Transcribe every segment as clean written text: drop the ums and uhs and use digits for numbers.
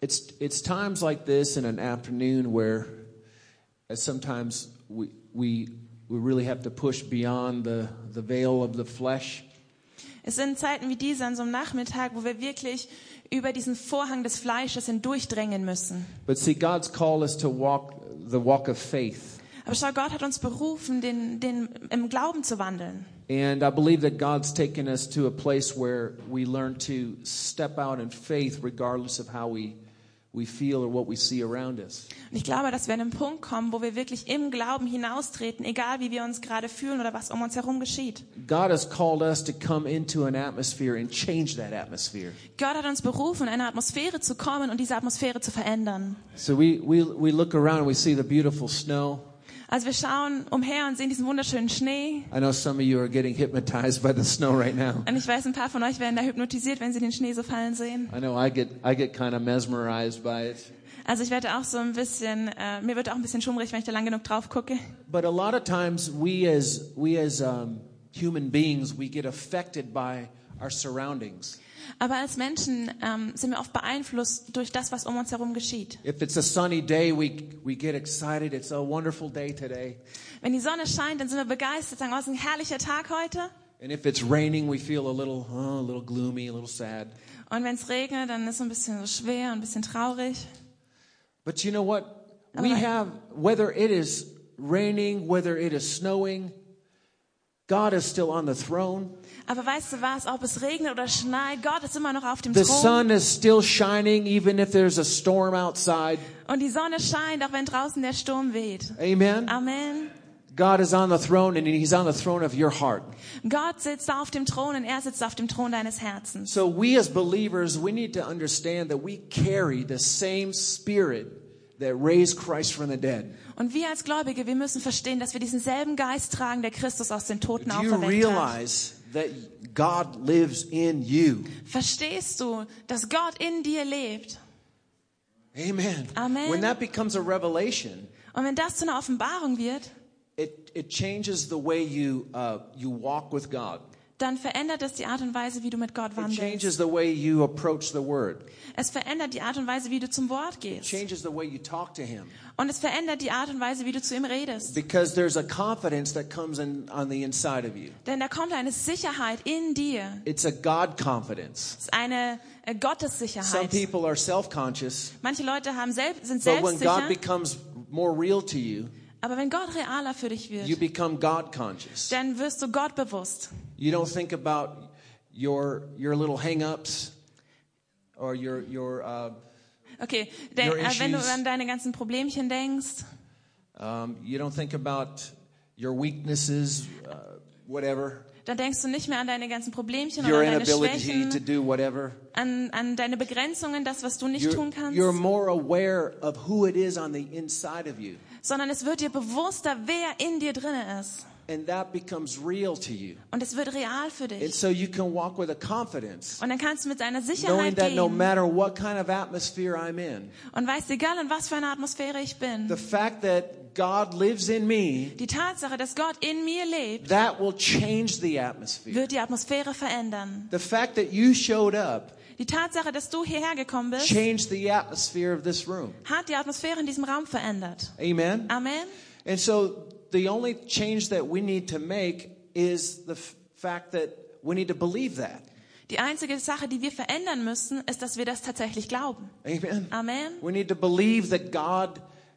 it's times like this in an afternoon where sometimes we really have to push beyond the veil of the flesh. Es sind Zeiten wie diese an so einem Nachmittag, wo wir wirklich über diesen Vorhang des Fleisches hindurchdrängen müssen. But see, God's called us to walk the walk of faith. Aber schau, Gott hat uns berufen, im Glauben zu wandeln. And I believe that God's taken us to a place where we learn to step out in faith regardless of how we feel or what we see around us. Und ich glaube, dass wir an einen Punkt kommen, wo wir wirklich im Glauben hinaustreten, egal wie wir uns gerade fühlen oder was um uns herum geschieht. God has called us to come into an atmosphere and change that atmosphere. Gott hat uns berufen, in eine Atmosphäre zu kommen und diese Atmosphäre zu verändern. So we look around and we see the beautiful snow. Also wir schauen umher und sehen diesen wunderschönen Schnee. I know some of you are getting hypnotized by the snow right now. Und ich weiß, ein paar von euch werden da hypnotisiert, wenn sie den Schnee so fallen sehen. I know I get kind of mesmerized by it. Also ich werde auch so ein bisschen, mir wird auch ein bisschen schummrig, wenn ich da lang genug drauf gucke. But a lot of times we as human beings, we get affected by our surroundings. Aber als Menschen sind wir oft beeinflusst durch das, was um uns herum geschieht. If it's a sunny day, we get excited. It's a wonderful day today. Wenn die Sonne scheint, dann sind wir begeistert, sagen, oh, es ist ein herrlicher Tag heute. And if it's raining, we feel a little gloomy, a little sad. Und wenn es regnet, dann ist es ein bisschen so schwer und ein bisschen traurig. But you know what? We have, whether it is raining, whether it is snowing, God is still on the throne. Aber weißt du was, ob es regnet oder schneit, Gott ist immer noch auf dem The Thron. sun is still shining even if there's a storm outside. Und die Sonne scheint, auch wenn draußen der Sturm weht. Amen. Amen. God is on the throne and he's on the throne of your heart. Gott sitzt auf dem Thron und er sitzt auf dem Thron deines Herzens. So we as believers, we need to understand that we carry the same spirit that raised Christ from the dead. Und wir als Gläubige, wir müssen verstehen, dass wir diesen selben Geist tragen, der Christus aus den Toten Do you auferweckt hat. realize that God lives in you? Verstehst du, dass Gott in dir lebt? Amen. Amen. When that becomes a revelation, Und wenn das zu einer Offenbarung wird, it changes the way you walk with God. dann verändert es die Art und Weise, wie du mit Gott It wandelst. changes the way you approach the Word. Es verändert die Art und Weise, wie du zum Wort It gehst. changes the way you talk to Him. Und es verändert die Art und Weise, wie du zu ihm redest. Because there's a confidence that comes on the inside of you. Denn da kommt eine Sicherheit in dir. It's a God confidence. Es ist eine Some Gottessicherheit. people are self-conscious, Manche Leute sind but when God selbstsicher, becomes more real to you, aber wenn Gott realer für dich you wird, become God conscious. dann wirst du Gott bewusst. You don't think about your little hang-ups or your Okay, Your wenn du issues. an deine ganzen Problemchen denkst, you don't think about your weaknesses, whatever, dann denkst du nicht mehr an deine ganzen Problemchen your oder deine inability to Schwächen, do whatever. an deine Begrenzungen, das, was du nicht tun kannst, You're more aware of who it is on the inside of you. sondern es wird dir bewusster, wer in dir drin ist. And that becomes real to you. Und es wird real für And dich. so you can walk with a confidence, Und dann kannst du mit deiner knowing Sicherheit that no gehen matter what kind of atmosphere I'm in, und weißt, egal in was für einer Atmosphäre ich bin, the fact that God lives in me, die Tatsache, dass Gott in mir lebt, that will change the atmosphere. wird die Atmosphäre verändern. The fact that you showed up Die Tatsache, dass du hierher gekommen bist, changed the atmosphere of this room. hat die Atmosphäre in diesem Raum verändert. Amen? Amen. And so the only change that we need to make is the fact that we need to believe that. Die einzige Sache, die wir verändern müssen, ist, dass wir das tatsächlich glauben. Amen? Amen. We need to believe that God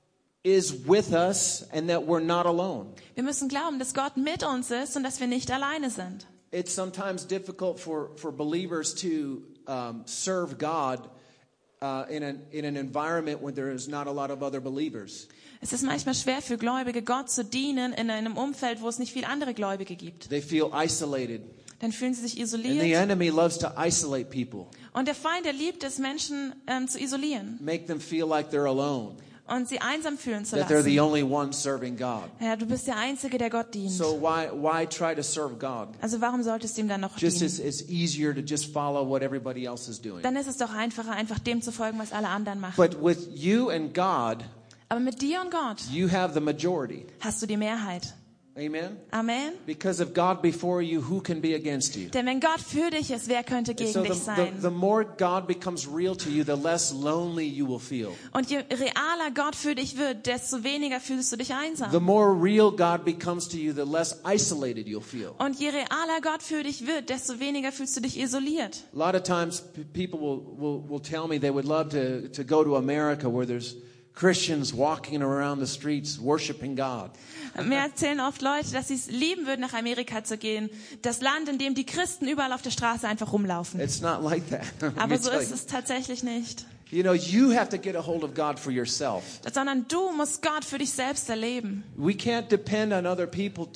is with us and that we're not alone. Wir müssen glauben, dass Gott mit uns ist und dass wir nicht alleine sind. It's sometimes difficult for believers to serve God in an environment when there is not a lot of other believers. Es ist manchmal schwer für Gläubige, Gott zu dienen in einem Umfeld, wo es nicht viele andere Gläubige gibt. They feel isolated. Dann fühlen sie sich And the isoliert. enemy loves to isolate people, Und der Feind, der liebt es, Menschen zu isolieren make them feel like they're alone, und sie einsam fühlen zu that they're the lassen. only one serving God. Ja, du bist der Einzige, der Gott dient. So why try to serve God? Also warum solltest du ihm dann noch Just dienen? it's easier to just follow what everybody else is doing. Dann ist es doch einfacher, einfach dem zu folgen, was alle anderen machen. But with you and God, Aber mit dir und Gott you have the majority. hast du die Mehrheit. Amen? Amen. Because if God before you, who can be against you? Denn wenn Gott für dich ist, wer könnte And gegen so dich the sein? more God becomes real to you, the less lonely you will feel. Und je realer Gott für dich wird, desto weniger fühlst du dich The einsam. more real God becomes to you, the less isolated you'll feel. Und je realer Gott für dich wird, desto weniger fühlst du dich isoliert. A lot of times people will tell me they would love to go to America where there's Christians walking around the streets worshiping God. Mir erzählen oft Leute, dass sie es lieben würden, nach Amerika zu gehen. Das Land, in dem die Christen überall auf der Straße einfach rumlaufen. It's not like that. Let me Aber so tell ist you. es tatsächlich nicht. You know, you have to get a hold of God for yourself. Sondern du musst Gott für dich selbst erleben. We can't depend on other people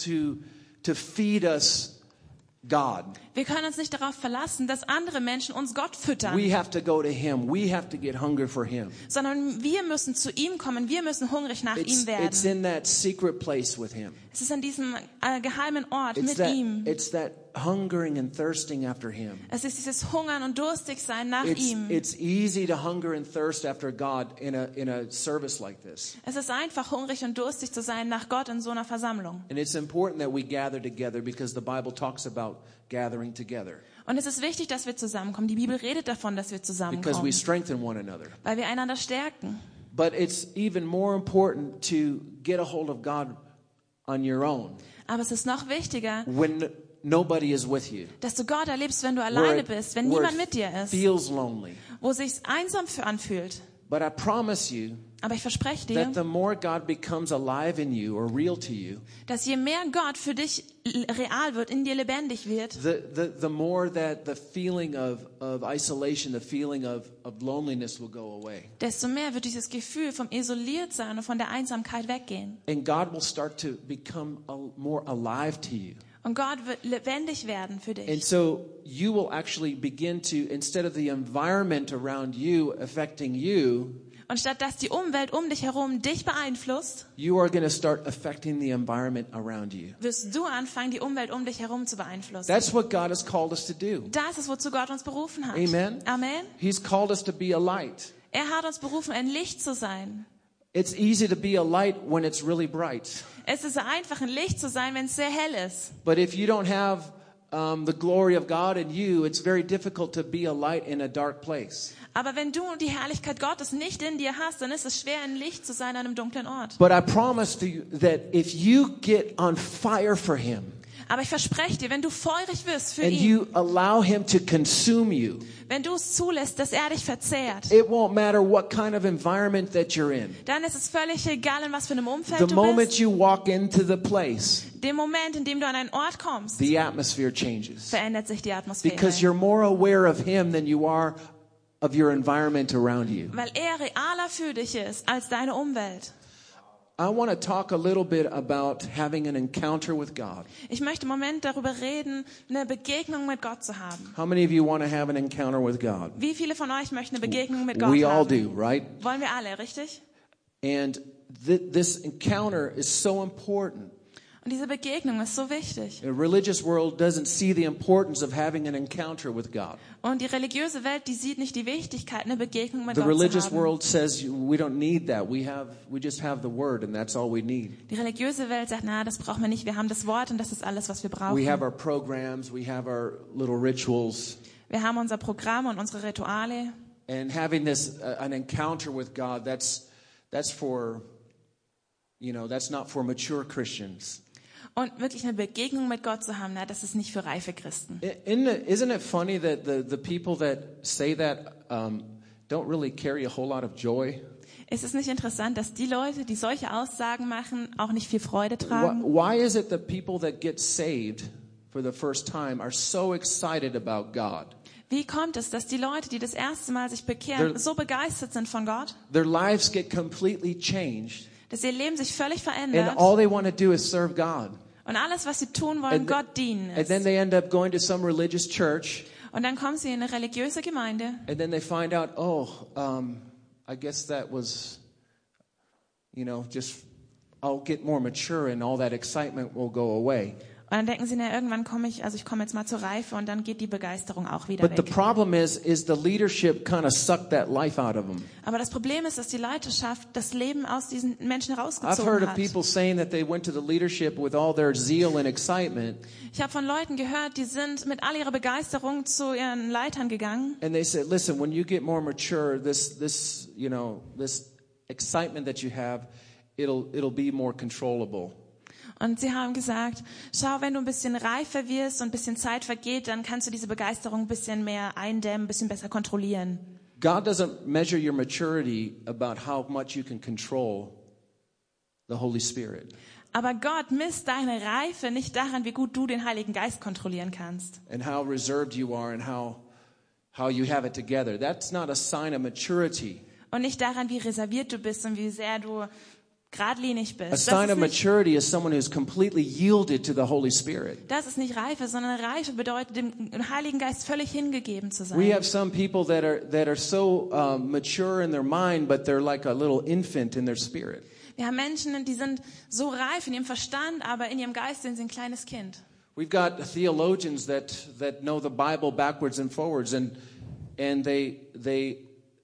to feed us God. Wir können uns nicht darauf verlassen, dass andere Menschen uns Gott füttern. We have to go to Him. We have to get hungry for Him. Sondern wir müssen zu ihm kommen. Wir müssen hungrig nach ihm It's werden. in that secret place with Him. Es ist an diesem geheimen Ort It's mit ihm. that hungering and thirsting after Him. Es ist dieses Hungern und Durstigsein nach ihm. It's easy to hunger and thirst after God in a service like this. Es ist einfach, hungrig und durstig zu sein nach Gott in so einer Versammlung. And it's important that we gather together because the Bible talks about gathering together. Und es ist wichtig, dass wir zusammenkommen. Die Bibel redet davon, dass wir Because we zusammenkommen, strengthen one another. weil wir einander stärken. But it's even more important to get a hold of God on your own Aber es ist noch wichtiger, when nobody is with you. dass du Gott erlebst, wenn du Where alleine it- bist, wenn where niemand it mit dir ist, feels lonely. wo es sich einsam für anfühlt. But I promise you Aber ich verspreche dir, that the more God becomes alive in you or real to you, dass je mehr Gott für dich real wird, in dir lebendig wird, the more that the feeling of isolation, the feeling of loneliness will go away. desto mehr wird dieses Gefühl vom Isoliertsein und von der Einsamkeit weggehen. And God will start to become more alive to you. Und Gott wird lebendig werden für And dich. so you will actually begin to, instead of the environment around you affecting you, Und statt dass die Umwelt um dich herum dich beeinflusst, you are going to start affecting the environment around you. wirst du anfangen, die Umwelt um dich herum zu beeinflussen. That's what God has called us to do. Das ist, wozu Gott uns berufen hat. Amen. Amen. He's called us to be a light. Er hat uns berufen, ein Licht zu sein. It's easy to be a light when it's really bright. Es ist einfach, ein Licht zu sein, wenn es sehr hell ist. But if you don't have the glory of God in you, it's very difficult to be a light in a dark place. Aber wenn du die Herrlichkeit Gottes nicht in dir hast, dann ist es schwer, ein Licht zu sein an einem dunklen Ort. But I promise to you that if you get on fire for Him Aber ich verspreche dir, wenn du feurig wirst für and ihn, you allow Him to consume you, wenn du es zulässt, dass er dich verzehrt, it won't matter what kind of environment that you're in. dann ist es völlig egal, in was für einem The Umfeld du moment bist. you walk into the place, Dem Moment, in dem du an einen Ort kommst, the atmosphere changes. verändert sich die Atmosphäre. Because you're more aware of Him than you are of your environment around you. Weil er realer für dich ist als deine Umwelt. I want to talk a little bit about having an encounter with God. Ich möchte im Moment darüber reden, eine Begegnung mit Gott zu haben. How many of you want to have an encounter with God? Wie viele von euch möchten eine Begegnung mit Gott We all haben? do, right? Wollen wir alle, richtig? And this encounter is so important. Und diese Begegnung ist so wichtig. The religious world doesn't see the importance of having an encounter with God. Und die religiöse Welt, die sieht nicht die Wichtigkeit, eine Begegnung mit The Gott zu religious haben. world says we don't need that. We just have the word and that's all we need. Die religiöse Welt sagt, na, das brauchen wir nicht. Wir haben das Wort und das ist alles, was wir brauchen. We have our programs, we have our little rituals. Wir haben unser Programm und unsere Rituale. And having this an encounter with God, that's for, that's not for mature Christians. Und wirklich eine Begegnung mit Gott zu haben, na, das ist nicht für reife Christen. Isn't it funny that the people that say that don't really carry a whole lot of joy? Ist es nicht interessant, dass die Leute, die solche Aussagen machen, auch nicht viel Freude tragen? Why is it the people that get saved for the first time are so excited about God? Wie kommt es, dass die Leute, die das erste Mal sich bekehren, so begeistert sind von Gott, Their lives get completely changed, dass ihr Leben sich völlig and verändert all they want to do is serve God. und alles, was sie tun wollen, Gott dienen And then ist. they end up going to some religious church, Und dann kommen sie in eine religiöse Gemeinde and then they find out, I guess that was, just I'll get more mature and all that excitement will go away. Und dann denken sie, na, irgendwann ich komme jetzt mal zur Reife und dann geht die Begeisterung auch wieder But the weg. problem is the leadership kind of sucked that life out of them. Aber das Problem ist, dass die Leiterschaft das Leben aus diesen Menschen I've heard rausgezogen of hat. people saying that they went to the leadership with all their zeal and excitement, Ich habe von Leuten gehört, die sind mit all ihrer Begeisterung zu ihren Leitern gegangen. and they said, "Listen, when you get more mature, this excitement that you have, it'll be more controllable." Und sie haben gesagt, schau, wenn du ein bisschen reifer wirst und ein bisschen Zeit vergeht, dann kannst du diese Begeisterung ein bisschen mehr eindämmen, ein bisschen besser kontrollieren. God doesn't measure your maturity about how much you can control the Holy Spirit Aber Gott misst deine Reife nicht daran, wie gut du den Heiligen Geist kontrollieren kannst. and how reserved you are and how you have it together. That's not a sign of maturity. Und nicht daran, wie reserviert du bist und wie sehr du geradlinig A bist. sign of maturity is someone who's completely yielded to the Holy Spirit. Das ist nicht Reife, sondern Reife bedeutet, dem Heiligen Geist völlig hingegeben zu We sein. have some people that are so mature in their mind, but they're like a little infant in their spirit. Wir haben Menschen, die sind so reif in ihrem Verstand, aber in ihrem Geist sind sie ein kleines Kind. We've got theologians that know the Bible backwards and forwards, and they're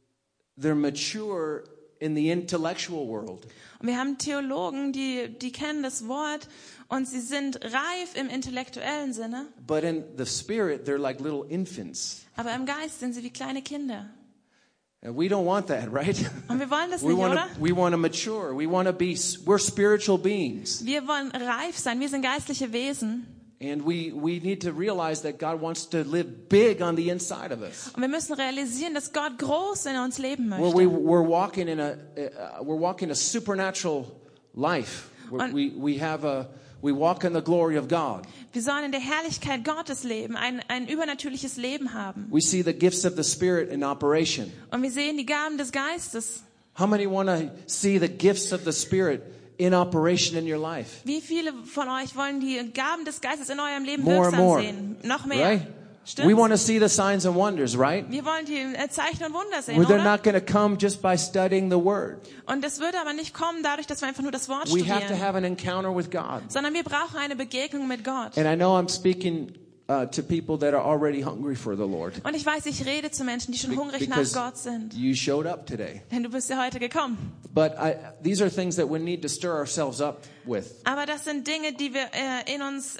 mature in the intellectual world. Und wir haben Theologen, die kennen das Wort und sie sind reif im intellektuellen Sinne, But in the spirit, they're like little infants. aber im Geist sind sie wie kleine Kinder. And we don't want that, right? Und wir wollen das nicht, oder? We want to mature. We're spiritual beings. Wir wollen reif sein, wir sind geistliche Wesen. And we need to realize that God wants to live big on the inside of us. Und wir müssen realisieren, dass Gott groß in uns leben Where möchte. we're walking a supernatural life. Where we walk in the glory of God. Wir sollen in der Herrlichkeit Gottes leben, ein übernatürliches Leben haben. We see the gifts of the Spirit in operation. Und wir sehen die Gaben des Geistes. How many want to see the gifts of the Spirit in operation in your life? Wie viele von euch wollen die Gaben des Geistes in eurem Leben More and wirksam more. sehen? Noch mehr. Right? Stimmt's? We want to see the signs and wonders, right? Wir wollen die Zeichen und Wunder sehen, Well, they're oder? not going to come just by studying the Word. Und das würde aber nicht kommen dadurch, dass wir einfach nur das Wort We have to studieren, have an encounter with God. sondern wir brauchen eine Begegnung mit Gott. And I know I'm speaking to people that are already hungry for the Lord. Und ich weiß, ich rede zu Menschen, die schon hungrig nach Because Gott sind. you showed up today. Denn du bist ja heute gekommen. But these are things that we need to stir ourselves up with. Aber das sind Dinge, die wir in uns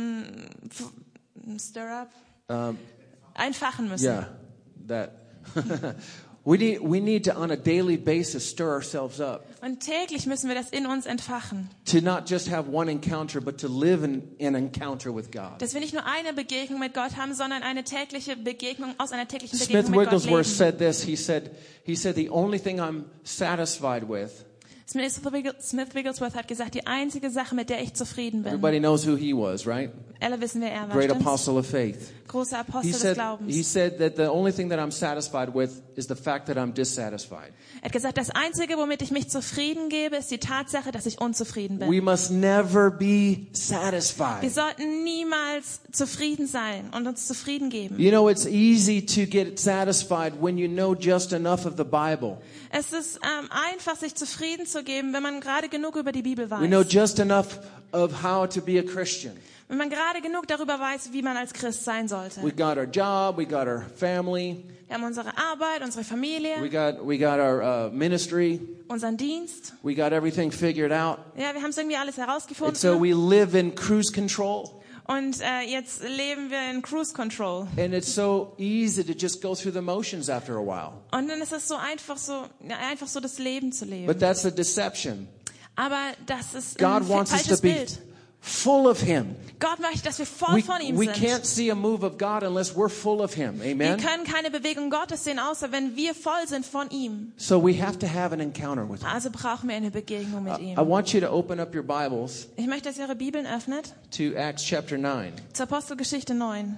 stir up, einfachen müssen. Yeah, that. We need to on a daily basis stir ourselves up. Und täglich müssen wir das in uns entfachen. To not just have one encounter, but to live in an encounter with God. Dass wir nicht nur eine Begegnung mit Gott haben, sondern eine tägliche Begegnung aus einer täglichen Smith Begegnung mit Gott Wigglesworth leben. said this. He said, the only thing I'm satisfied with. Smith Wigglesworth hat gesagt, die einzige Sache, mit der ich zufrieden bin. Everybody knows who he was, right? Alle wissen, wer er war. Great Stimmt's? apostle of faith. Großer Apostel He des said Glaubens. that the only thing that I'm satisfied with is the fact that I'm dissatisfied. Er hat gesagt, das Einzige, womit ich mich zufrieden gebe, ist die Tatsache, dass ich unzufrieden bin. We must never be Wir satisfied. sollten niemals zufrieden sein und uns zufrieden geben. You know, it's easy to get satisfied when you know just enough of the Bible. Es ist einfach, sich zufrieden zu geben, wenn man gerade genug über die Bibel We know weiß. just enough of how to be a Christian. Wenn man gerade genug darüber weiß, wie man als Christ sein sollte. We got our job, we got our family, Wir haben unsere Arbeit, unsere we Familie, got our ministry, unseren Dienst. we got everything figured out. Ja, wir haben es irgendwie alles And herausgefunden. so we live in cruise control. Und jetzt leben wir in Cruise Control. And it's so easy to just go through the motions after a while. Und dann ist es so einfach so das Leben zu leben. But that's a deception. Aber das ist God ein wants us to falsches be Bild. full of Him. Gott möchte, dass wir voll von ihm We sind. can't see a move of God unless we're full of Him. Wir Amen? können keine Bewegung Gottes sehen, außer wenn wir voll sind von ihm. So we have to have an encounter with Him. Also brauchen wir eine Begegnung mit ihm. I want you to open up your Bibles Ich möchte, dass ihr eure Bibeln öffnet. to Acts chapter 9. Zur Apostelgeschichte 9.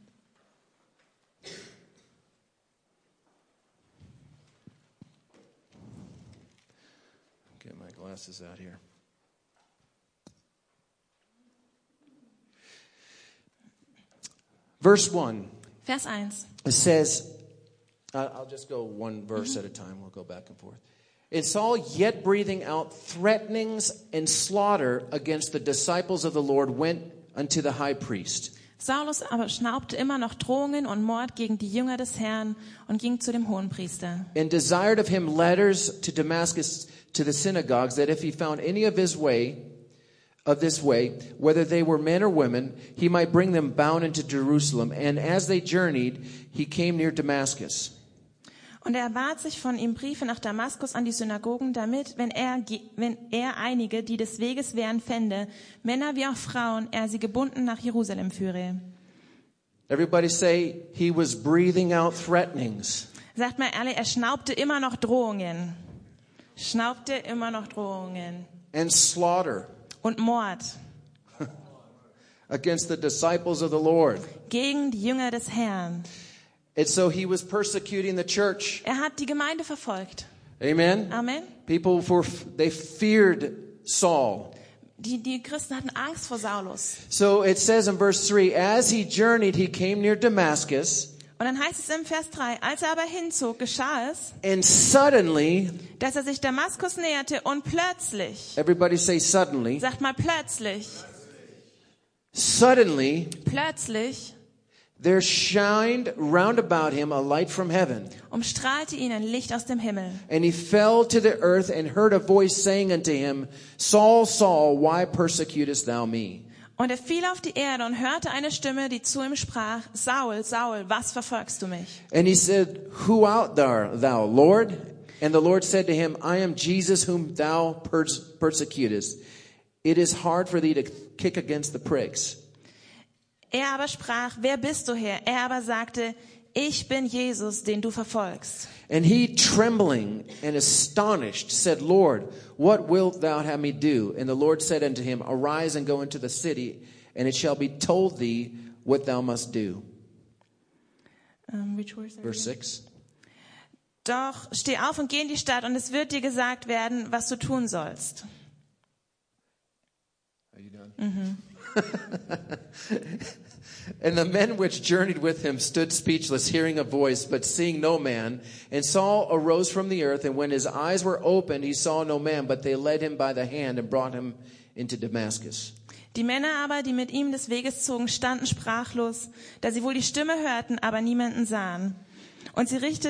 Get my glasses out here. Verse 1, Vers 1. it says, I'll just go one verse at a time. We'll go back and forth. And Saul, yet breathing out threatenings and slaughter against the disciples of the Lord, went unto the high priest. Saulus aber schnaubte immer noch Drohungen und Mord gegen die Jünger des Herrn und ging zu dem Hohenpriester. And desired of him letters to Damascus to the synagogues, that if he found any of this way, whether they were men or women, he might bring them bound into Jerusalem. And as they journeyed, he came near Damascus. Und er erbat sich von ihm Briefe nach Damaskus an die Synagogen, damit, wenn er einige, die des Weges wären, fände, Männer wie auch Frauen, er sie gebunden nach Jerusalem führe. Everybody say, he was breathing out threatenings. Sagt mal ehrlich, er schnaubte immer noch Drohungen. Schnaubte immer noch Drohungen. And slaughter Und Mord against the disciples of the Lord. gegen die Jünger des Herrn. And so he was persecuting the church. Er hat die Gemeinde verfolgt. Amen. Amen. People they feared Saul. Die Christen hatten Angst vor Saulus. So it says in verse 3, as he journeyed, he came near Damascus, Und dann heißt es im Vers 3, als er aber hinzog, geschah es, and suddenly, dass er sich Damaskus näherte und plötzlich, everybody say suddenly, sagt mal plötzlich, plötzlich, there shined round about him a light from heaven. umstrahlte ihn ein Licht aus dem Himmel. And he fell to the earth and heard a voice saying unto him, Saul, Saul, why persecutest thou me? Und er fiel auf die Erde und hörte eine Stimme, die zu ihm sprach, Saul, Saul, was verfolgst du mich? And he said, who art thou, Lord? And the Lord said to him, I am Jesus whom thou persecutest. It is hard for thee to kick against the pricks. Er aber sprach, wer bist du, Herr? Er aber sagte, ich bin Jesus, den du verfolgst. And he, trembling and astonished, said, Lord, what wilt thou have me do? And the Lord said unto him, arise and go into the city, and it shall be told thee what thou must do. Verse 6. Doch steh auf und geh in die Stadt, und es wird dir gesagt werden, was du tun sollst. Are you done? And the men which journeyed with him stood speechless, hearing a voice, but seeing no man. And Saul arose from the earth, and when his eyes were opened, he saw no man, but they led him by the hand and brought him into Damascus. Die Männer aber, die mit ihm des Weges zogen, standen sprachlos, da sie wohl die Stimme hörten, aber niemanden sahen. Und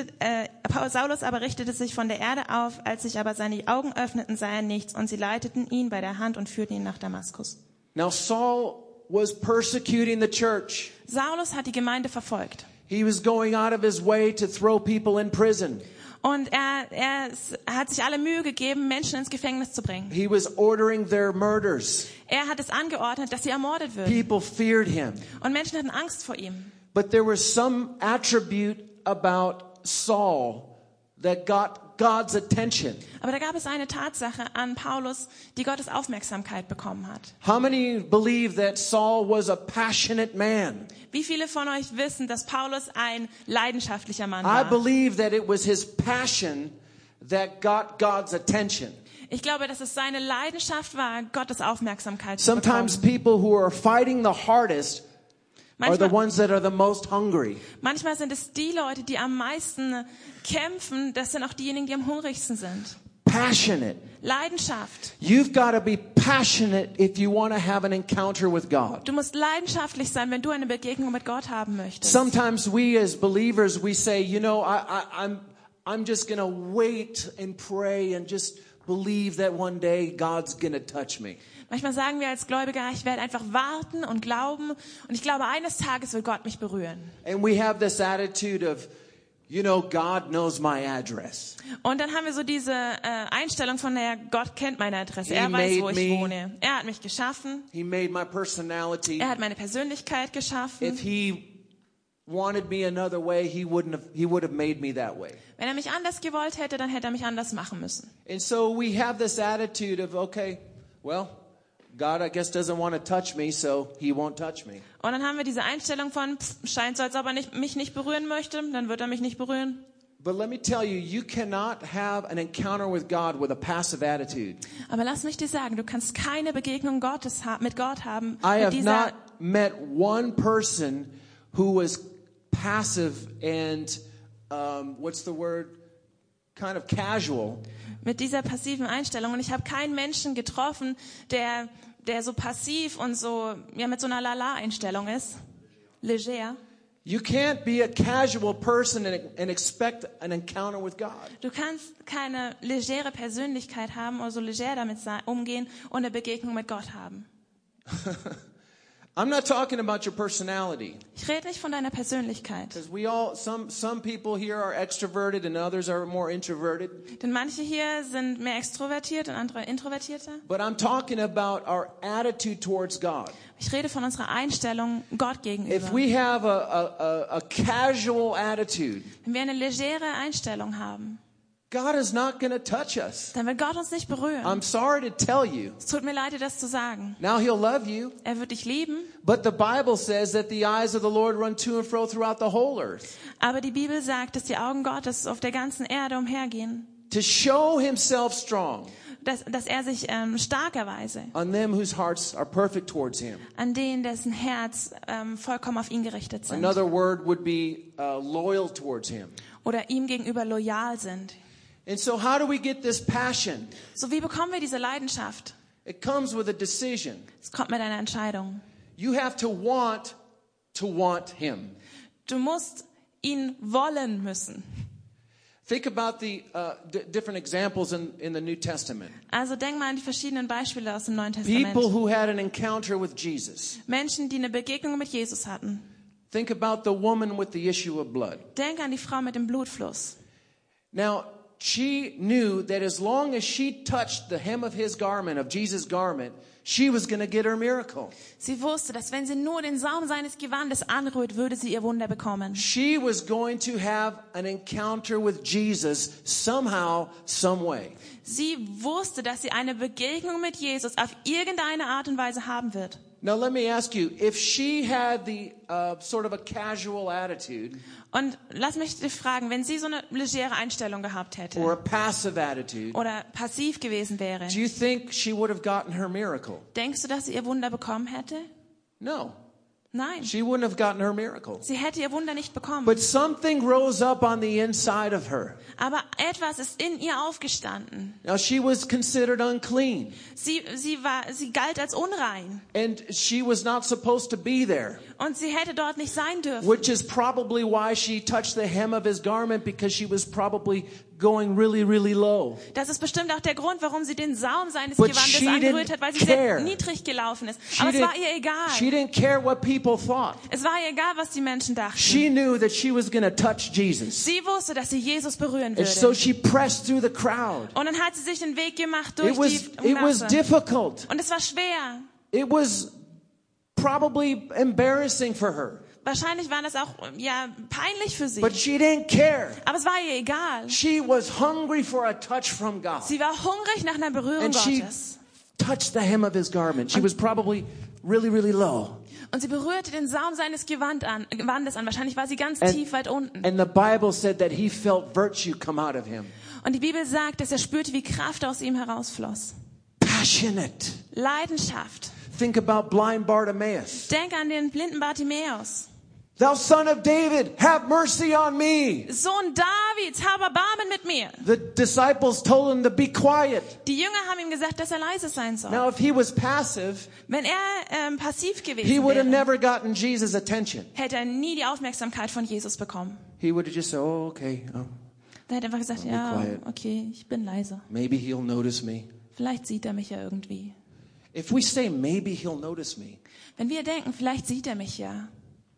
Saulus aber richtete sich von der Erde auf, als sich aber seine Augen öffneten, sah er nichts, und sie leiteten ihn bei der Hand und führten ihn nach Damaskus. Now Saul was persecuting the church. Saulus hat die Gemeinde verfolgt. He was going out of his way to throw people in prison. Und er hat sich alle Mühe gegeben, Menschen ins Gefängnis zu bringen. He was ordering their murders. Er hat es angeordnet, dass sie ermordet würden. People feared him. Und Menschen hatten Angst vor ihm. But there was some attribute about Saul that got God's attention. Aber da gab es eine Tatsache an Paulus, die Gottes Aufmerksamkeit bekommen hat. How many believe that Saul was a passionate man? Wie viele von euch wissen, dass Paulus ein leidenschaftlicher Mann I war? believe that it was his passion that got God's attention. Ich glaube, dass es seine Leidenschaft war, Gottes Aufmerksamkeit zu Sometimes bekommen. people who are fighting the hardest are the Manchmal, ones that are the most hungry. manchmal sind es die Leute, die am meisten kämpfen, das sind auch diejenigen, die am hungrigsten sind. Passionate. Leidenschaft. You've got to be passionate if you want to have an encounter with God. Du musst leidenschaftlich sein, wenn du eine Begegnung mit Gott haben möchtest. Sometimes we as believers, we say, you know, I'm just going to wait and pray and just believe that one day God's going to touch me. Manchmal sagen wir als Gläubiger, ich werde einfach warten und glauben und ich glaube, eines Tages wird Gott mich berühren. And we have this attitude of, you know, God knows my address. Und dann haben wir so diese Einstellung von, naja, Gott kennt meine Adresse, er He weiß, wo made ich me. wohne. Er hat mich geschaffen, He made my personality. er hat meine Persönlichkeit If geschaffen. he wanted me another way, he would have made me that way. Wenn er mich anders gewollt hätte, dann hätte er mich anders machen müssen. And so we have this attitude of, okay, well, God, I guess, doesn't want to touch me, so he won't touch me. Und dann haben wir diese Einstellung von, scheint so, als ob er mich nicht berühren möchte, dann wird er mich nicht berühren. But let me tell you, you cannot have an encounter with God with a passive attitude. Aber lass mich dir sagen, du kannst keine Begegnung mit Gott haben I mit have dieser not met one person who was passive and, what's the word, kind of casual. passiven Einstellung. Und ich habe keinen Menschen getroffen, der der so passiv und so, ja, mit so einer Lala-Einstellung ist. Leger. You can't be a casual person and expect an encounter with God. Du kannst keine legere Persönlichkeit haben oder so leger damit umgehen und eine Begegnung mit Gott haben. I'm not talking about your personality. Ich rede nicht von deiner Persönlichkeit. Because we all, some people here are extroverted and others are more introverted. Denn manche hier sind mehr extrovertiert und andere introvertierter. But I'm talking about our attitude towards God. Ich rede von unserer Einstellung Gott If gegenüber. we have a casual attitude, Wenn wir eine legere Einstellung haben, God is not going to touch us. dann wird Gott uns nicht berühren. I'm sorry to tell you. Es tut mir leid, dir das zu sagen. Now he'll love you, Er wird dich lieben, but the Bible says that the eyes of the Lord run to and fro throughout the whole earth aber die Bibel sagt, dass die Augen Gottes auf der ganzen Erde umhergehen, to show himself strong dass er sich stark erweise on them whose hearts are perfect towards him. an denen, dessen Herz vollkommen auf ihn gerichtet sind Another word would be loyal towards him. oder ihm gegenüber loyal sind. And so how do we get this passion? So, wie bekommen wir diese Leidenschaft? It comes with a decision. Es kommt mit einer Entscheidung. You have to want him. Du musst ihn wollen müssen. Think about the different examples in the New Testament. Also denk mal an die verschiedenen Beispiele aus dem Neuen Testament. People who had an encounter with Jesus. Menschen, die eine Begegnung mit Jesus hatten. Think about the woman with the issue of blood. Denk an die Frau mit dem Blutfluss. Now, she knew that as long as she touched the hem of his garment, of Jesus' garment, she was going to get her miracle. Sie wusste, dass wenn sie nur den Saum seines Gewandes anrührt, würde sie ihr Wunder bekommen. She was going to have an encounter with Jesus somehow, some way. Sie wusste, dass sie eine Begegnung mit Jesus auf irgendeine Art und Weise haben wird. Now let me ask you, if she had the sort of a casual attitude Und lass mich dich fragen, wenn sie so eine legere Einstellung gehabt or a hätte passive attitude, oder passiv gewesen wäre, do you think she would have gotten her miracle? denkst du, dass sie ihr Wunder bekommen hätte? No, Nein, she wouldn't have gotten her miracle. sie hätte ihr Wunder nicht bekommen. But something rose up on the inside of her. Aber etwas ist in ihr aufgestanden. Now she was considered unclean, Sie galt als unrein and she was not supposed to be there, und sie hätte dort nicht sein dürfen. which is probably why she touched the hem of his garment, because she was probably going really, really low. Das ist bestimmt auch der Grund, warum sie den Saum seines But Gewandes she angerührt didn't hat, weil sie care. sehr niedrig gelaufen ist. She Aber es war didn't- ihr She egal. didn't care what people thought. Es war ihr egal, was die Menschen dachten. She knew that she was going to touch Jesus. Sie wusste, dass sie Jesus berühren And so würde. she pressed through the crowd. Und dann hat sie sich den Weg gemacht durch It was die Masse. difficult. Und es war schwer. It was probably embarrassing for her. Wahrscheinlich war das auch peinlich für sie. But she didn't care. Aber es war ihr egal. She was hungry for a touch from God. Sie war hungrig nach einer Berührung And she Gottes. touched the hem of his garment. She was probably really, really low. Und sie berührte den Saum seines Gewandes an. Wahrscheinlich war sie ganz tief weit unten. And the Bible said that he felt virtue come out of him. Und die Bibel sagt, dass er spürte, wie Kraft aus ihm herausfloss. Passionate. Leidenschaft. Think about blind Bartimaeus. Denk an den blinden Bartimäus. Thou son of David, have mercy on me. Sohn Davids, hab Erbarmen mit mir. The disciples told him to be quiet. Die Jünger haben ihm gesagt, dass er leise sein soll. Now, if he was passive, Wenn er passiv he gewesen would have wäre, never gotten Jesus' attention. hätte er nie die Aufmerksamkeit von Jesus bekommen. He would have just said, oh, okay, oh, Da hätte er einfach gesagt, be ja, quiet. okay, ich bin leise. maybe he'll notice me. Vielleicht sieht er mich ja irgendwie. If we say, maybe he'll notice me, Wenn wir denken, vielleicht sieht er mich ja.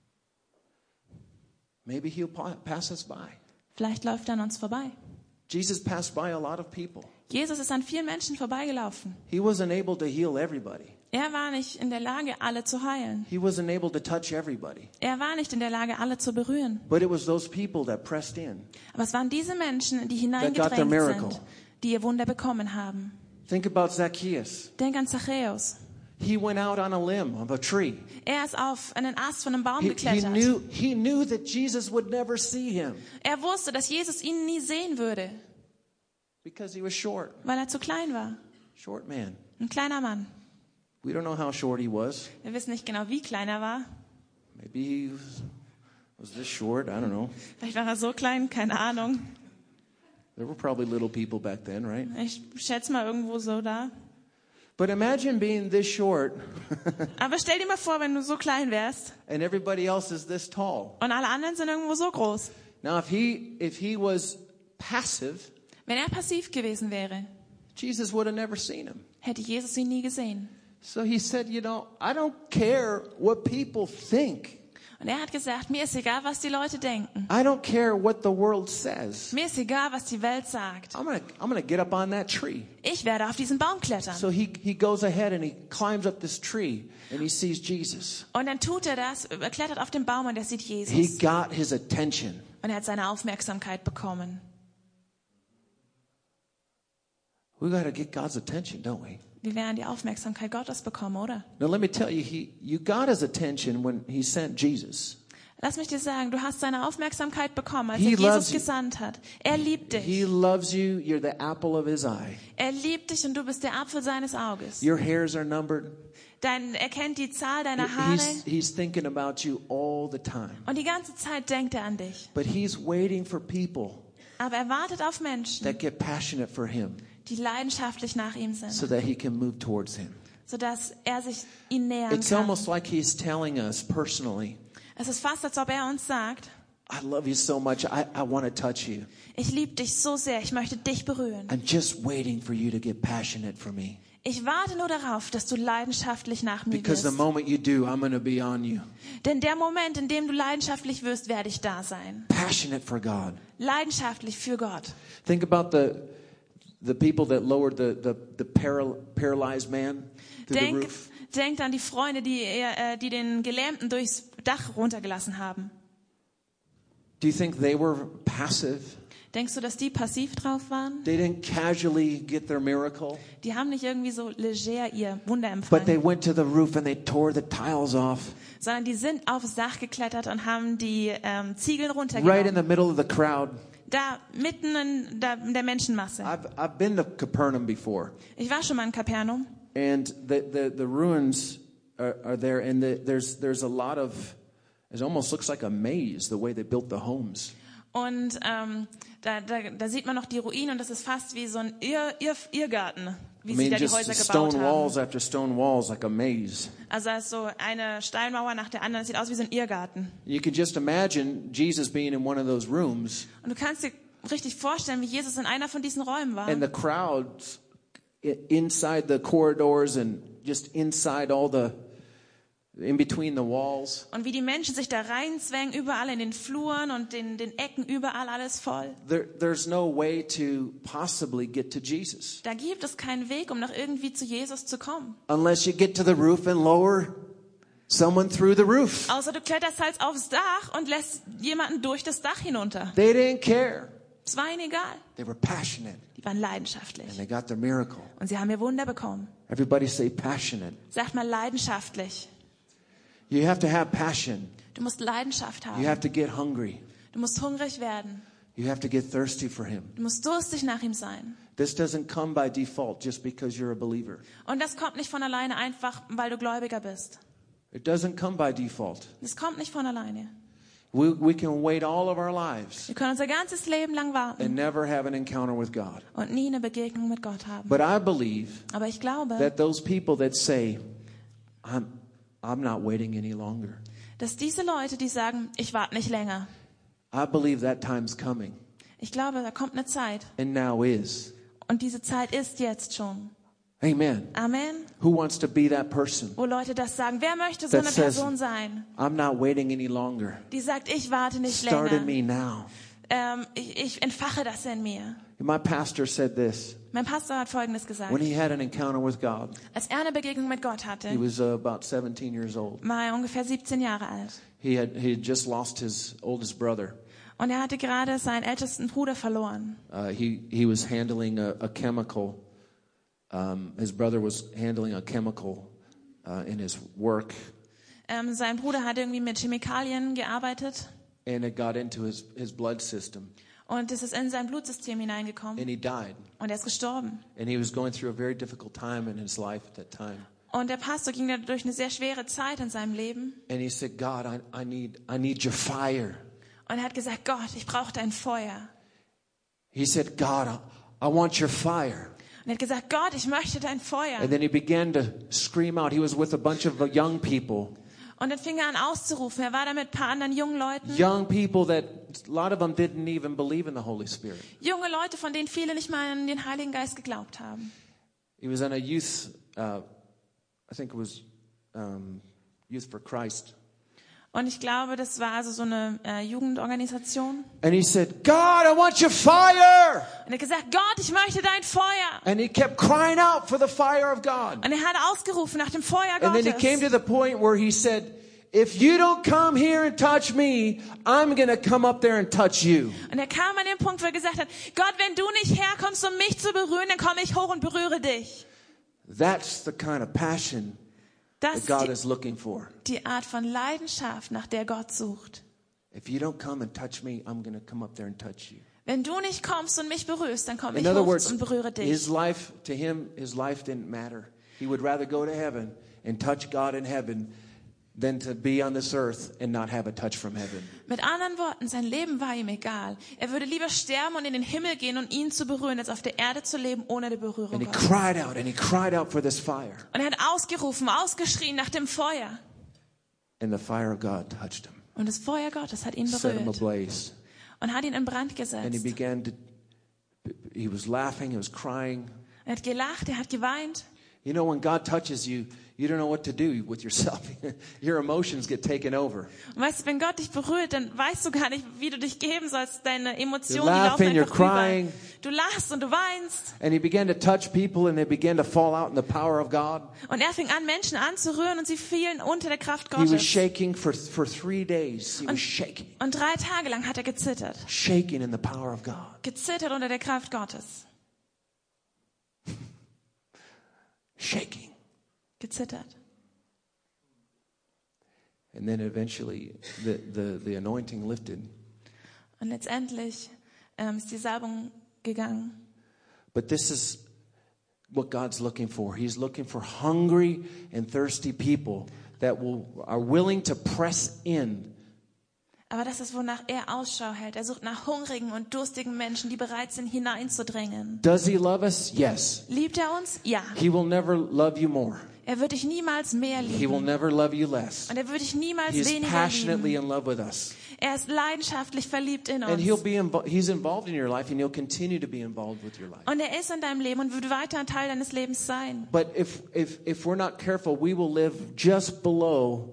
maybe he'll pass us by. Vielleicht läuft er an uns vorbei. Jesus passed by a lot of people. Jesus ist an vielen Menschen vorbeigelaufen. He wasn't able to heal everybody. Er war nicht in der Lage, alle zu heilen. He wasn't able to touch everybody. Er war nicht in der Lage, alle zu berühren. But it was those people that pressed in. Aber es waren diese Menschen, die got their hineingedrängt miracle. sind, die ihr Wunder bekommen haben. Think about Zacchaeus. Denk an Zachäus. He went out on a limb of a tree. Er ist auf einen Ast von einem Baum He geklettert. knew that Jesus would never see him Er wusste, dass Jesus ihn nie sehen würde, because he was short. weil er zu klein war. Short man. Ein kleiner Mann. We don't know how short he was. Wir wissen nicht genau, wie klein er war. Maybe he was this short. I don't know. Vielleicht war er so klein, keine Ahnung. There were probably little people back then, right? Ich schätze mal irgendwo so da. But imagine being this short Aber stell dir mal vor, wenn du so klein wärst and everybody else is this tall. und alle anderen sind irgendwo so groß. Now, if he was passive, Wenn er passiv gewesen wäre, Jesus would have never seen him. hätte Jesus ihn nie gesehen. So he said, I don't care what people think. Und er hat gesagt, mir ist egal, was die Leute denken. I don't care what the world says. Mir ist egal, was die Welt sagt. I'm gonna get up on that tree. Ich werde auf diesen Baum klettern. So he goes ahead and he climbs up this tree and he sees Jesus. Und dann tut er das, er klettert auf den Baum und er sieht He Jesus. got his attention. Und er hat seine Aufmerksamkeit bekommen. We got to get God's attention, don't we? Wir werden die Aufmerksamkeit Gottes bekommen, oder? Now let me tell you, you got his attention when he sent Jesus. Lass mich dir sagen, du hast seine Aufmerksamkeit bekommen, als He er loves Jesus you. gesandt hat. Er liebt He dich. loves you. You're the apple of his eye. Er liebt dich und du bist der Apfel seines Auges. Your hairs are numbered. Er kennt die Zahl deiner Haare He's thinking about you all the time. und die ganze Zeit denkt er an dich. But he's waiting for people Aber er wartet auf Menschen, that get passionate for him die leidenschaftlich nach ihm so sind, that he can move towards him. sodass er sich ihnen nähern It's kann. almost like he's telling us personally, Es ist fast, als ob er uns sagt, I love you so much. I want to touch you. ich liebe dich so sehr, ich möchte dich berühren. I'm just waiting for you to get passionate for me. Ich warte nur darauf, dass du leidenschaftlich nach mir Because the wirst. moment you do, I'm going to be on you. Denn der Moment, in dem du leidenschaftlich wirst, werde ich da sein. Passionate for God. Leidenschaftlich für Gott. Think about the people that lowered the paralyzed man through the roof. Denkt an die Freunde, die den Gelähmten durchs Dach runtergelassen haben. Do you think they were passive? Denkst du, dass die passiv drauf waren? They didn't casually get their miracle, Die haben nicht irgendwie so leger ihr Wunder but they empfangen, went to the roof and they tore the tiles off sondern die sind aufs Dach geklettert und haben die Ziegel right in runtergenommen. the middle of the crowd. Da mitten in der Menschenmasse. I've been to Capernaum before, Ich war schon mal in Kapernaum. and the ruins are there, and there's a lot of, it almost looks like a maze the way they built the homes. Und da sieht man noch die Ruinen und das ist fast wie so ein Irrgarten, wie sie da die Häuser just gebaut stone haben. walls after stone walls, like a maze. Also es ist so eine Steinmauer nach der anderen. Das sieht aus wie so ein Irrgarten. You can just imagine Jesus being in one of those rooms, Und du kannst dir richtig vorstellen, wie Jesus in einer von diesen Räumen war. and the crowds inside the corridors and just inside all the, in between the walls. Und wie die Menschen sich da reinzwängen, überall in den Fluren und den Ecken, überall alles voll. There's no way to possibly get to Jesus Da gibt es keinen Weg, um noch irgendwie zu Jesus zu kommen. unless you get to the roof and lower someone through the roof. Außer du kletterst halt aufs Dach und lässt jemanden durch das Dach hinunter. They didn't care. Es war ihnen egal. They were passionate Die waren leidenschaftlich. and they got their miracle. Und sie haben ihr Wunder bekommen. Everybody say passionate. Sagt mal leidenschaftlich. You have to have passion. Du musst Leidenschaft You haben. have to get hungry. Du musst hungrig werden. You have to get thirsty for him. Du musst durstig nach ihm sein. This doesn't come by default just because you're a believer. Und das kommt nicht von alleine einfach, weil du Gläubiger bist. It doesn't come by default. Das kommt nicht von alleine. We can wait all of our lives Wir können unser ganzes Leben lang warten and never have an encounter with God. und nie eine Begegnung mit Gott haben. But I believe Aber ich glaube, that those people that say, I'm not waiting any longer, dass diese Leute, die sagen, ich warte nicht länger, I believe that time's coming ich glaube, da kommt eine Zeit. and now is. Und diese Zeit ist jetzt schon. Amen. Amen. Who wants to be that person? Wo Leute das sagen. Wer möchte so That eine says, Person sein? I'm not waiting any longer. Die sagt, ich warte nicht Start in länger. me now. Ich entfache das in mir. My pastor said this. Mein Pastor hat Folgendes gesagt. When he had an encounter with God, Als er eine Begegnung mit Gott he hatte, was about 17 years old. war er ungefähr 17 Jahre alt. He had just lost his oldest brother. Und er hatte gerade seinen ältesten Bruder verloren. He was handling a chemical. His brother was handling a chemical in his work, Sein Bruder hat irgendwie mit Chemikalien gearbeitet and it got into his blood system, und es ist in sein Blutsystem hineingekommen and he died. und er ist gestorben. And he was going through a very difficult time in his life at that time. Und der Pastor ging da durch eine sehr schwere Zeit in seinem Leben And he said, God, I need your fire. und er hat gesagt, Gott, ich brauche dein Feuer. He said, God, I want your fire. er hat gesagt, Gott, ich möchte dein Feuer. And then he began to scream out. He was with a bunch of young people. Und dann fing er an auszurufen. Er war da mit ein paar anderen jungen Leuten. Young people that a lot of them didn't even believe in the Holy Spirit. Junge Leute, von denen viele nicht mal an den Heiligen Geist geglaubt haben. He was in a youth, I think it was Youth for Christ. Und ich glaube, das war also so eine Jugendorganisation. And he said, God, I want your fire. Und er hat gesagt, Gott, ich möchte dein Feuer. And he kept crying out for the fire of God. Und er hat ausgerufen nach dem Feuer And then he Gottes. came to the point where he said, if you don't come here and touch me, I'm going to come up there and touch you. Und er kam an den Punkt, wo er gesagt hat, Gott, wenn du nicht herkommst, um mich zu berühren, dann komme ich hoch und berühre dich. That's the kind of passion Das that God ist is looking for. die Art von Leidenschaft, nach der Gott sucht. If you don't come and touch me, I'm going to come up there and touch you. Wenn du nicht kommst und mich berührst, dann komme In ich other hoch words, und berühre dich. his life, to him, his life didn't matter. He would rather go to heaven and touch God in heaven than to be on this earth and not have a touch from heaven. Mit anderen Worten, sein Leben war ihm egal. Er würde lieber sterben und in den Himmel gehen und ihn zu berühren, als auf der Erde zu leben ohne die Berührung And he Gottes. cried out for this fire. Und er hat ausgerufen, ausgeschrien nach dem Feuer. And the fire of God touched him, Und das Feuer Gottes hat ihn set him berührt ablaze. und hat ihn in Brand And he gesetzt. began to, he was laughing, he was crying. Er hat gelacht, er hat geweint. You know, when God touches you, you don't know what to do with yourself. Your emotions get taken over. Und weißt du, wenn Gott dich berührt, dann weißt du gar nicht, wie du dich geben sollst. Deine Emotionen, You're die laufen laughing, you're einfach über. crying. Du lachst und du weinst. And he began to touch people and they began to fall out in the power of God. Und er fing an, Menschen anzurühren und sie fielen unter der Kraft He was Gottes. shaking for 3 days. He was shaking. Und 3 Tage lang hat er gezittert. Shaking in the power of God. Gezittert unter der Kraft Gottes. Shaking. Gezittert. And then eventually the anointing lifted. Und letztendlich ist die Salbung gegangen. But this is what God's looking for. He's looking for hungry and thirsty people that are willing to press in. Aber das ist, wonach er Ausschau hält. Er sucht nach hungrigen und durstigen Menschen, die bereit sind, hineinzudrängen. Does he love us? Yes. Liebt er uns? Ja. He will never love you more. Er wird dich niemals mehr He will lieben. never love you less. Und er wird dich niemals He is weniger passionately lieben. in love with us. Er ist leidenschaftlich verliebt in And uns. he's involved in your life and he'll continue to be involved with your life. Und er ist in deinem Leben und wird weiter ein Teil deines Lebens sein. But if we're not careful, we will live just below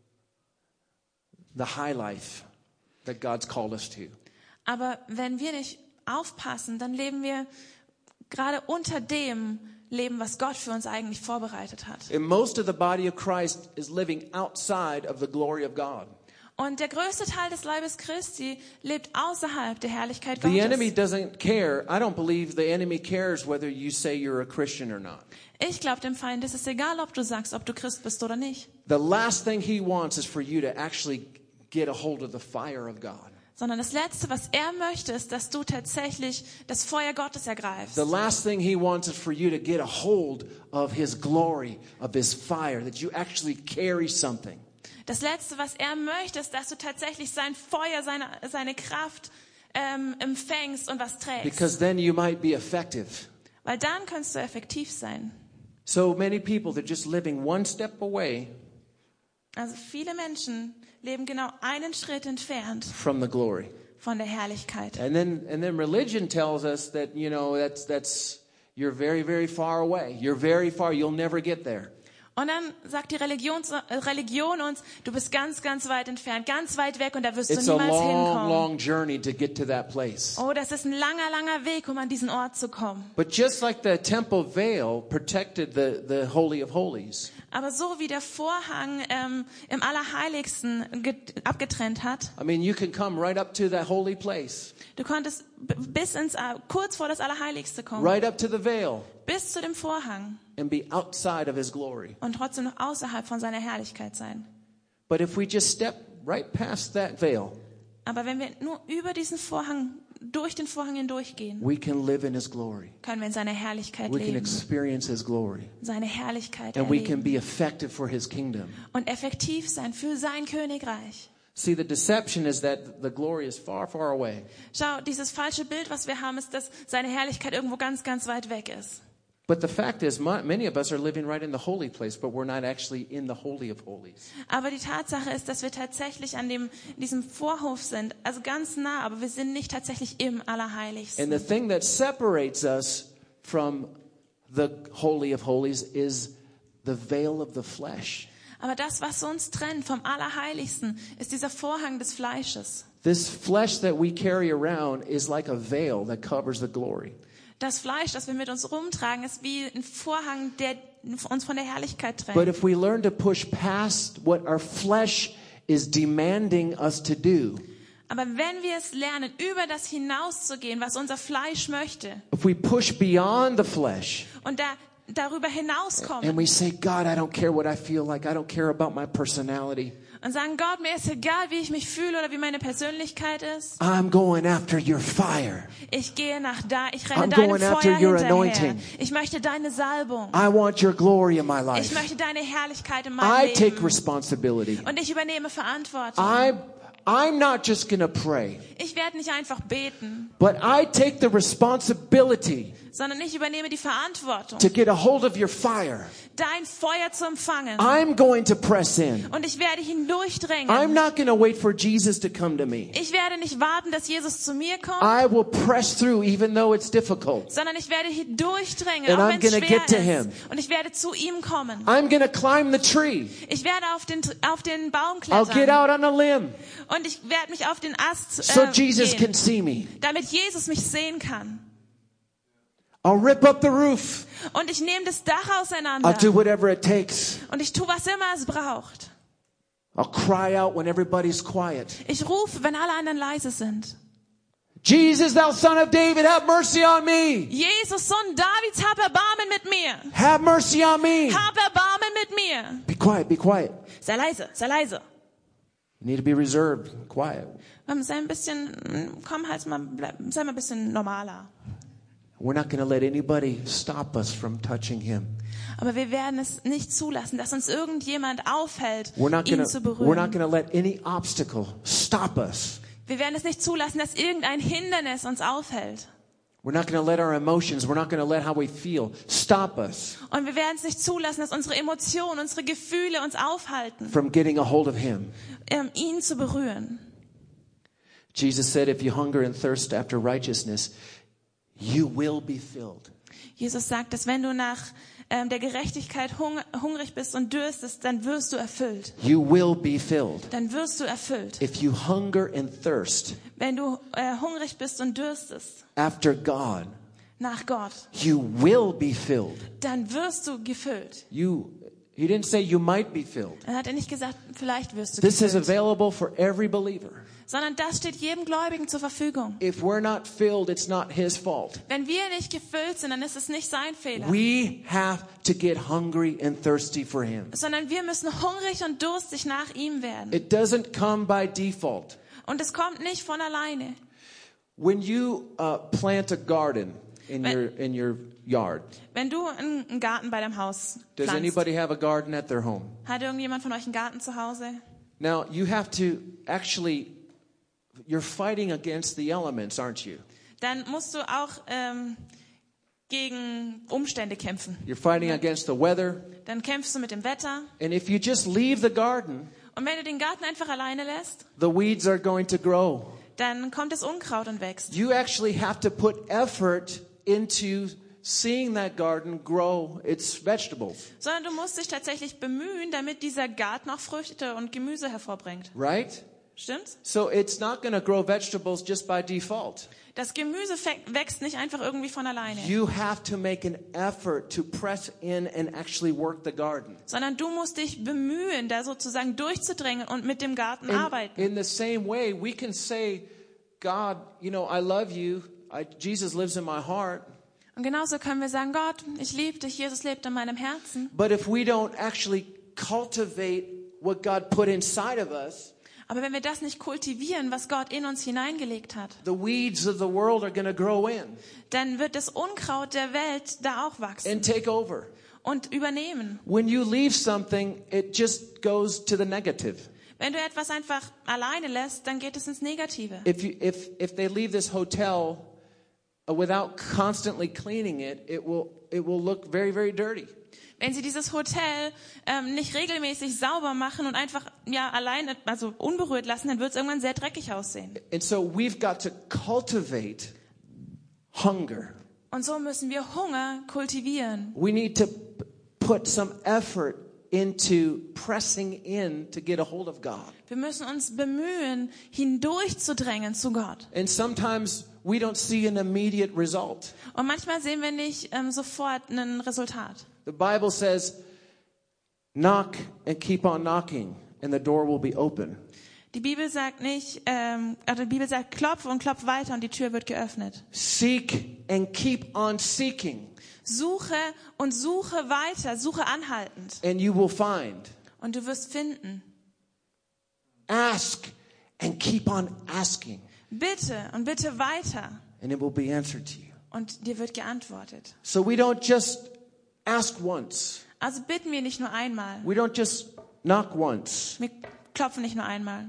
the high life that God's called us to. Aber wenn wir nicht aufpassen, dann leben wir gerade unter dem Leben, was Gott für uns eigentlich vorbereitet hat. And most of the body of Christ is living outside of the glory of God. Und der größte Teil des Leibes Christi lebt außerhalb der Herrlichkeit The enemy Gottes. doesn't care. I don't believe the enemy cares whether you say you're a Christian or not. Ich glaube, dem Feind ist es egal, ob du sagst, ob du Christ bist oder nicht. The last thing he wants is for you to actually get a hold of the fire of God. Sondern das Letzte, was er möchte, ist, dass du tatsächlich das Feuer Gottes ergreifst. The last thing he wants is for you to get a hold of his glory, of his fire, that you actually carry something. Das Letzte, was er möchte, ist, dass du tatsächlich sein Feuer, seine Kraft empfängst und was trägst. Because then you might be effective. Weil dann kannst du effektiv sein. So many people, they're just living one step away Also viele Menschen leben genau einen Schritt entfernt from the glory. von der Herrlichkeit. And then religion tells us that, you know, that's you're very, very far away. You're very far, you'll never get there. Und dann sagt die Religion uns, du bist ganz, ganz weit entfernt, ganz weit weg und da wirst du It's a niemals long, hinkommen. long journey to get to that place. Oh, das ist ein langer, langer Weg, um an diesen Ort zu kommen. But just like the temple veil protected the Holy of Holies, Aber so wie der Vorhang im Allerheiligsten abgetrennt hat, I mean, you can come right up to that holy place, du konntest kurz vor das Allerheiligste kommen, right up to the veil, bis zu dem Vorhang and be outside of his glory. und trotzdem noch außerhalb von seiner Herrlichkeit sein. But if we just step right past that veil, Aber wenn wir nur über diesen Vorhang, durch den Vorhang hindurchgehen, we can live in his glory. können wir in seiner Herrlichkeit We can leben, experience his glory. seine Herrlichkeit And we can erleben be effective for his kingdom. und effektiv sein für sein Königreich. See, the deception is that the glory is far, far away. Schau, dieses falsche Bild, was wir haben, ist, dass seine Herrlichkeit irgendwo ganz, ganz weit weg ist. But the fact is, many of us are living right in the holy place, but we're not actually in the Holy of Holies. Aber die Tatsache ist, dass wir tatsächlich in diesem Vorhof sind, also ganz nah, aber wir sind nicht tatsächlich im Allerheiligsten. And the thing that separates us from the Holy of Holies is the veil of the flesh. Aber das, was uns trennt vom Allerheiligsten, ist dieser Vorhang des Fleisches. This flesh that we carry around is like a veil that covers the glory. Das Fleisch, das wir mit uns rumtragen, ist wie ein Vorhang, der uns von der Herrlichkeit trennt. But if we learn to push past what our flesh is demanding us to do, Aber wenn wir es lernen, über das hinauszugehen, was unser Fleisch möchte, if we push beyond the flesh, und darüber hinauskommen and we say, God, I don't care what I feel like, I don't care about my personality, und sagen, Gott, mir ist egal, wie ich mich fühle oder wie meine Persönlichkeit ist. I'm going after your fire. Ich gehe ich renne I'm deinem going Feuer after your hinterher. anointing. Ich möchte deine Salbung. I want your glory in my Ich life. möchte deine Herrlichkeit in I meinem take Leben. responsibility. Und ich übernehme Verantwortung. I'm not just going to pray, Ich werde nicht einfach beten, but I take the responsibility sondern ich übernehme die Verantwortung, to get a hold of your fire. dein Feuer zu empfangen. I'm going to press in. Und ich werde hindurchdrängen. I'm not going to wait for Jesus to come to me. Ich werde nicht warten, dass Jesus zu mir kommt, I will press through even though it's difficult. sondern ich werde hindurchdrängen, And auch I'm wenn es gonna schwer get to ist. him. Und ich werde zu ihm kommen. I'm going to climb the tree. Ich werde auf den Baum I'll get klettern. out on a limb Und ich werde mich auf den Ast so Jesus gehen, can see me. damit Jesus mich sehen kann. I'll rip up the roof. Und ich nehme das Dach I'll auseinander. do whatever it takes. Und ich tue, was immer es braucht. I'll cry out when everybody's quiet. Ich rufe, wenn alle anderen leise sind. Jesus, thou son of David, have mercy on me. Jesus, Sohn Davids, hab Erbarmen mit mir. Have mercy on me. Hab Erbarmen mit mir. Be quiet, be quiet. Sei leise, sei leise. You need to be reserved, quiet. Sei ein bisschen ein bisschen normaler. We're not going to let anybody stop us from touching him. Aber wir werden es nicht zulassen, dass uns irgendjemand aufhält, We're not ihn zu going berühren. to let any obstacle stop us. Wir werden es nicht zulassen, dass irgendein Hindernis uns aufhält. We're not going to let our emotions, we're not going to let how we feel stop us Und wir werden es nicht zulassen, dass unsere Emotionen, unsere Gefühle uns aufhalten, from getting a hold of him. ihn zu berühren. Jesus said, if you hunger and thirst after righteousness, you will be filled. Jesus sagt, dass wenn du nach der Gerechtigkeit hungrig bist und dürstest, dann wirst du erfüllt. You will be filled. Dann wirst du erfüllt. If you hunger and thirst Wenn du hungrig bist und dürstest after God, nach Gott, you will be filled. dann wirst du gefüllt. He didn't say you might be filled. Dann hat er nicht gesagt, vielleicht wirst du This is gefüllt, available for every believer. sondern das steht jedem Gläubigen zur Verfügung. If we're not filled, it's not his fault. Wenn wir nicht gefüllt sind, dann ist es nicht sein Fehler, We have to get hungry and thirsty for him. sondern wir müssen hungrig und durstig nach ihm werden. It doesn't come by default. Und es kommt nicht von alleine. When you plant a garden in your yard, Wenn du einen Garten bei deinem Haus does pflanzt, anybody have a garden at their home? hat irgendjemand von euch einen Garten zu Hause? Now, you have to actually, you're fighting against the elements, aren't you? Dann musst du auch gegen Umstände kämpfen. You're fighting against the weather. Dann kämpfst du mit dem Wetter. And if you just leave the garden, Und wenn du den Garten einfach alleine lässt, the weeds are going to grow. dann kommt das Unkraut und wächst. You actually have to put effort into seeing that garden grow its vegetables, Sondern du musst dich tatsächlich bemühen, damit dieser Garten auch Früchte und Gemüse hervorbringt. right? Stimmt's? So it's not going to grow vegetables just by default. Das Gemüse wächst nicht einfach irgendwie von alleine. You have to make an effort to press in and actually work the garden. Sondern du musst dich bemühen, da sozusagen durchzudrängen und mit dem Garten arbeiten. In the same way, we can say, God, I love you. Jesus lives in my heart. Und genauso können wir sagen, Gott, ich liebe dich, Jesus lebt in meinem Herzen. But if we don't actually cultivate what God put inside of us, Aber wenn wir das nicht kultivieren, was Gott in uns hineingelegt hat, the weeds of the world are going to grow in dann wird das Unkraut der Welt da auch wachsen and take over. und übernehmen. When you leave something, it just goes to the negative. Wenn du etwas einfach alleine lässt, dann geht es ins Negative. If they leave this hotel without constantly cleaning it, it will look very, very dirty. Wenn sie dieses Hotel nicht regelmäßig sauber machen und einfach alleine, also unberührt lassen, dann wird es irgendwann sehr dreckig aussehen. And so we've got to cultivate hunger. Und so müssen wir Hunger kultivieren. We need to put some effort into pressing in to get a hold of God. Wir müssen uns bemühen, hindurchzudrängen zu Gott. And sometimes we don't see an immediate result. Und manchmal sehen wir nicht sofort ein Resultat. The Bible says, knock and keep on knocking, and the door will be open. Die Bibel sagt nicht, die Bibel sagt, klopf und klopf weiter und die Tür wird geöffnet. Seek and keep on seeking, Suche und suche weiter, suche anhaltend. and you will find. Und du wirst finden. Ask and keep on asking, Bitte und bitte weiter. and it will be answered to you. Und dir wird geantwortet. So we don't just ask once. Also bitten wir nicht nur einmal. We don't just knock once. Wir klopfen nicht nur einmal.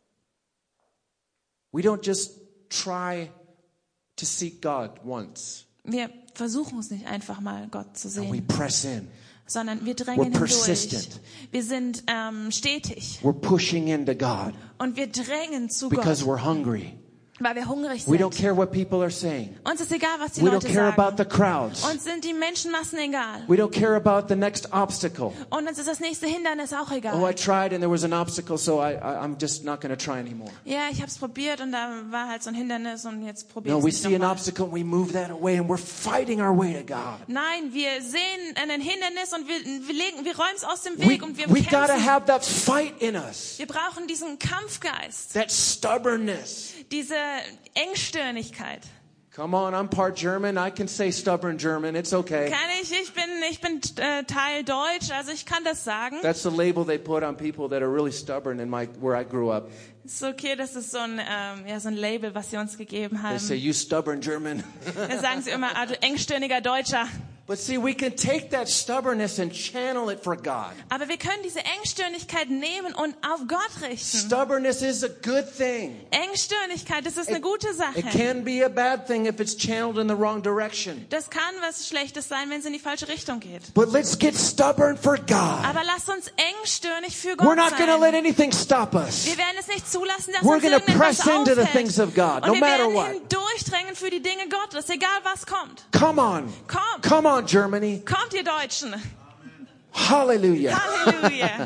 We don't just try to seek God once. Wir versuchen es nicht einfach mal, Gott zu And we sehen, press in. sondern wir drängen We're hindurch. persistent. Wir sind stetig We're pushing into God und wir drängen zu because Gott, we're hungry. weil wir hungrig We don't sind. care what people are saying. Uns ist egal, was die We don't Leute care about the sagen. crowds. Uns sind die Menschenmassen egal. We don't care about the next obstacle. Und uns ist das nächste Hindernis auch Oh, I egal. tried and there was an obstacle, so I'm just not going to try anymore. Ja, ich habe es probiert und da war halt so ein Hindernis und jetzt probiere No, ich we es see nicht an nochmal. obstacle and we move that away and we're fighting our way to God. Nein, wir sehen ein Hindernis und wir räumen es aus dem We Weg und wir gotta kämpfen. have that fight in us, Wir brauchen diesen Kampfgeist, that stubbornness. diese Engstirnigkeit. Come on, I'm part German. I can say stubborn German. It's okay. Ich bin Teil Deutsch, also ich kann das sagen. That's the label they put on people that are really stubborn in where I grew up. Es ist okay, das ist so ein Label, was sie uns gegeben They haben. say, you stubborn German. Da sagen sie immer, du engstirniger Deutscher. But see, we can take that stubbornness and channel it for God. Aber wir können diese Engstirnigkeit nehmen und auf Gott richten. Stubbornness is a good thing. Engstirnigkeit, das ist eine gute Sache. It can be a bad thing if it's channeled in the wrong direction. Das kann was Schlechtes sein, wenn es in die falsche Richtung geht. But let's get stubborn for God. Aber lasst uns engstirnig für We're Gott not going to let sein. anything stop us. Wir werden es nicht zulassen, dass We're uns going to irgendetwas press into the aufhält. things of God, no Und wir matter werden what. hindurchdrängen für die Dinge Gottes, egal was kommt. Come on. Kommt, Come on, Germany. kommt ihr Deutschen. Hallelujah. Halleluja.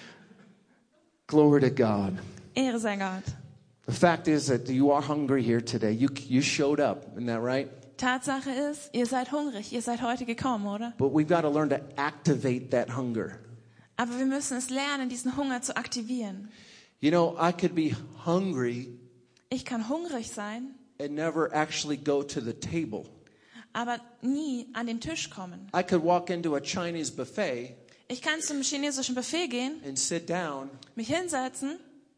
Glory to God. Ehre sei Gott. The fact is that you are hungry here today. You showed up, isn't that right? Tatsache ist, ihr seid hungrig, ihr seid heute gekommen, oder? But we've got to learn to activate that hunger. Aber wir müssen es lernen, diesen Hunger zu aktivieren. You know, I could be hungry Ich kann hungrig sein, and never actually go to the table. aber nie an den Tisch kommen. I could walk into a Chinese buffet Ich kann zum chinesischen Buffet gehen, and sit down mich hinsetzen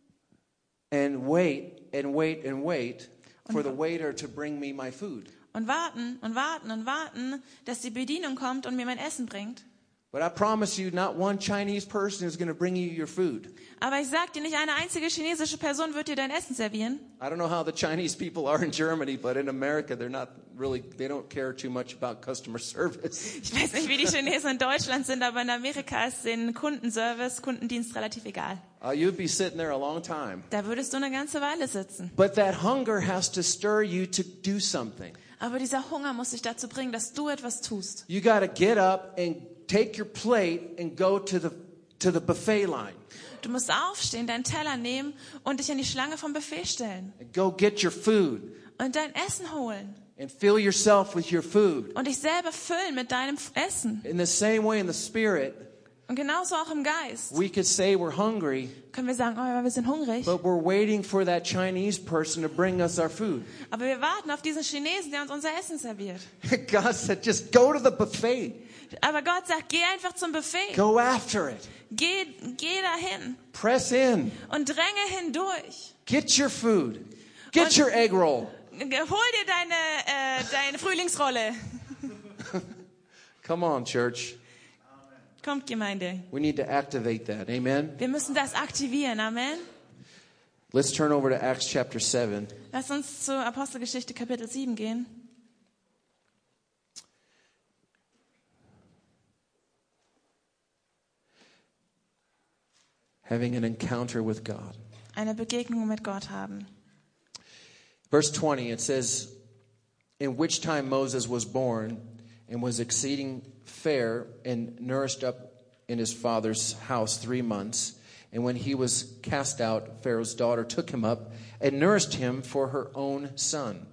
and wait and wait and wait for the waiter to bring me my food. und warten und warten und warten, dass die Bedienung kommt und mir mein Essen bringt. But I promise you, not one Chinese person is going to bring you your food. Aber ich sag dir, nicht eine einzige chinesische Person wird dir dein Essen servieren. I don't know how the Chinese people are in Germany, but in America, they don't care too much about customer service. Ich weiß nicht, wie die Chinesen in Deutschland sind, aber in Amerika ist den Kundendienst relativ egal. You'd be sitting there a long time. Da würdest du eine ganze Weile sitzen. But that hunger has to stir you to do something. Aber dieser Hunger muss dich dazu bringen, dass du etwas tust. You got to get up and take your plate and go to the buffet line. Du musst aufstehen, deinen Teller nehmen und dich an die Schlange vom Buffet stellen. And go get your food Und dein Essen holen. and fill yourself with your food. Und dich selber füllen mit deinem Essen. In the same way, in the spirit, Und genauso auch im Geist. we could say we're hungry, Können wir sagen, oh, wir sind hungrig. but we're waiting for that Chinese person to bring us our food. Aber wir warten auf diesen Chinesen, der uns unser Essen serviert. God said, just go to the buffet. Aber Gott sagt, geh einfach zum Buffet. Go after it. Geh dahin Press in. und dränge hindurch. Get your food. Get your egg roll. Hol dir deine Frühlingsrolle. Come on, church. Kommt, Gemeinde. We need to activate that. Amen. Wir müssen das aktivieren. Amen. Let's turn over to Acts chapter 7. Lass uns zur Apostelgeschichte Kapitel 7 gehen. having an encounter with God. eine Begegnung mit Gott haben. Verse 20, it says, in which time Moses was born and was exceeding fair and nourished up in his father's house 3 months. And when he was cast out, Pharaoh's daughter took him up and nourished him for her own son.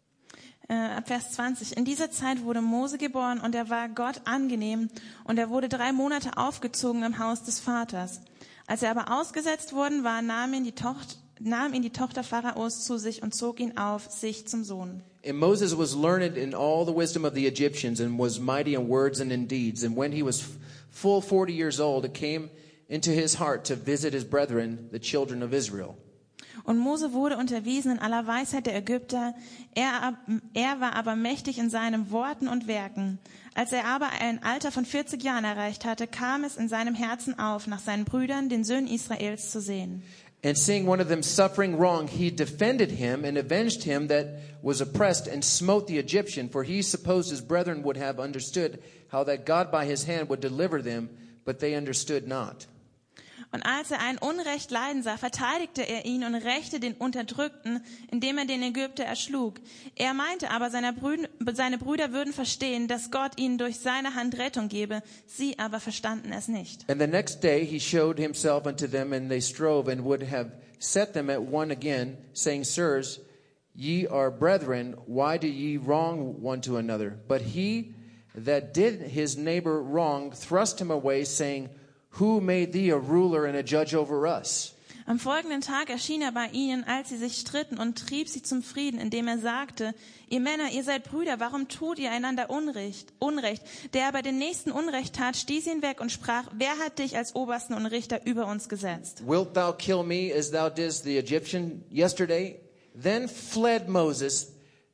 Ab Vers 20. In dieser Zeit wurde Mose geboren und er war Gott angenehm und er wurde 3 Monate aufgezogen im Haus des Vaters. Als er aber ausgesetzt worden war, nahm ihn die Tochter Pharaos zu sich und zog ihn auf sich zum Sohn. And Moses was learned in all the wisdom of the Egyptians and was mighty in words and in deeds. And when he was full 40 years old, it came into his heart to visit his brethren, the children of Israel. Und Mose wurde unterwiesen in aller Weisheit der Ägypter. Er war aber mächtig in seinen Worten und Werken. Als er aber ein Alter von 40 Jahren erreicht hatte, kam es in seinem Herzen auf, nach seinen Brüdern, den Söhnen Israels, zu sehen. And seeing one of them suffering wrong, he defended him and avenged him that was oppressed and smote the Egyptian. For he supposed his brethren would have understood how that God by his hand would deliver them, but they understood not. Und als er ein Unrecht leiden sah, verteidigte er ihn und rächte den Unterdrückten, indem er den Ägypter erschlug. Er meinte aber, seine Brüder würden verstehen, dass Gott ihnen durch seine Hand Rettung gebe. Sie aber verstanden es nicht. And the next day he showed himself unto them, and they strove and would have set them at one again, saying, Sirs, ye are brethren, why do ye wrong one to another? But he that did his neighbor wrong thrust him away, saying, Who made thee a ruler and a judge over us? Am folgenden Tag erschien er bei ihnen, als sie sich stritten, und trieb sie zum Frieden, indem er sagte, ihr Männer, ihr seid Brüder, warum tut ihr einander Unrecht? Der aber den Nächsten Unrecht tat, stieß ihn weg und sprach, wer hat dich als Obersten und Richter über uns gesetzt? Wilt thou kill me as thou didst the Egyptian yesterday? Then fled Moses,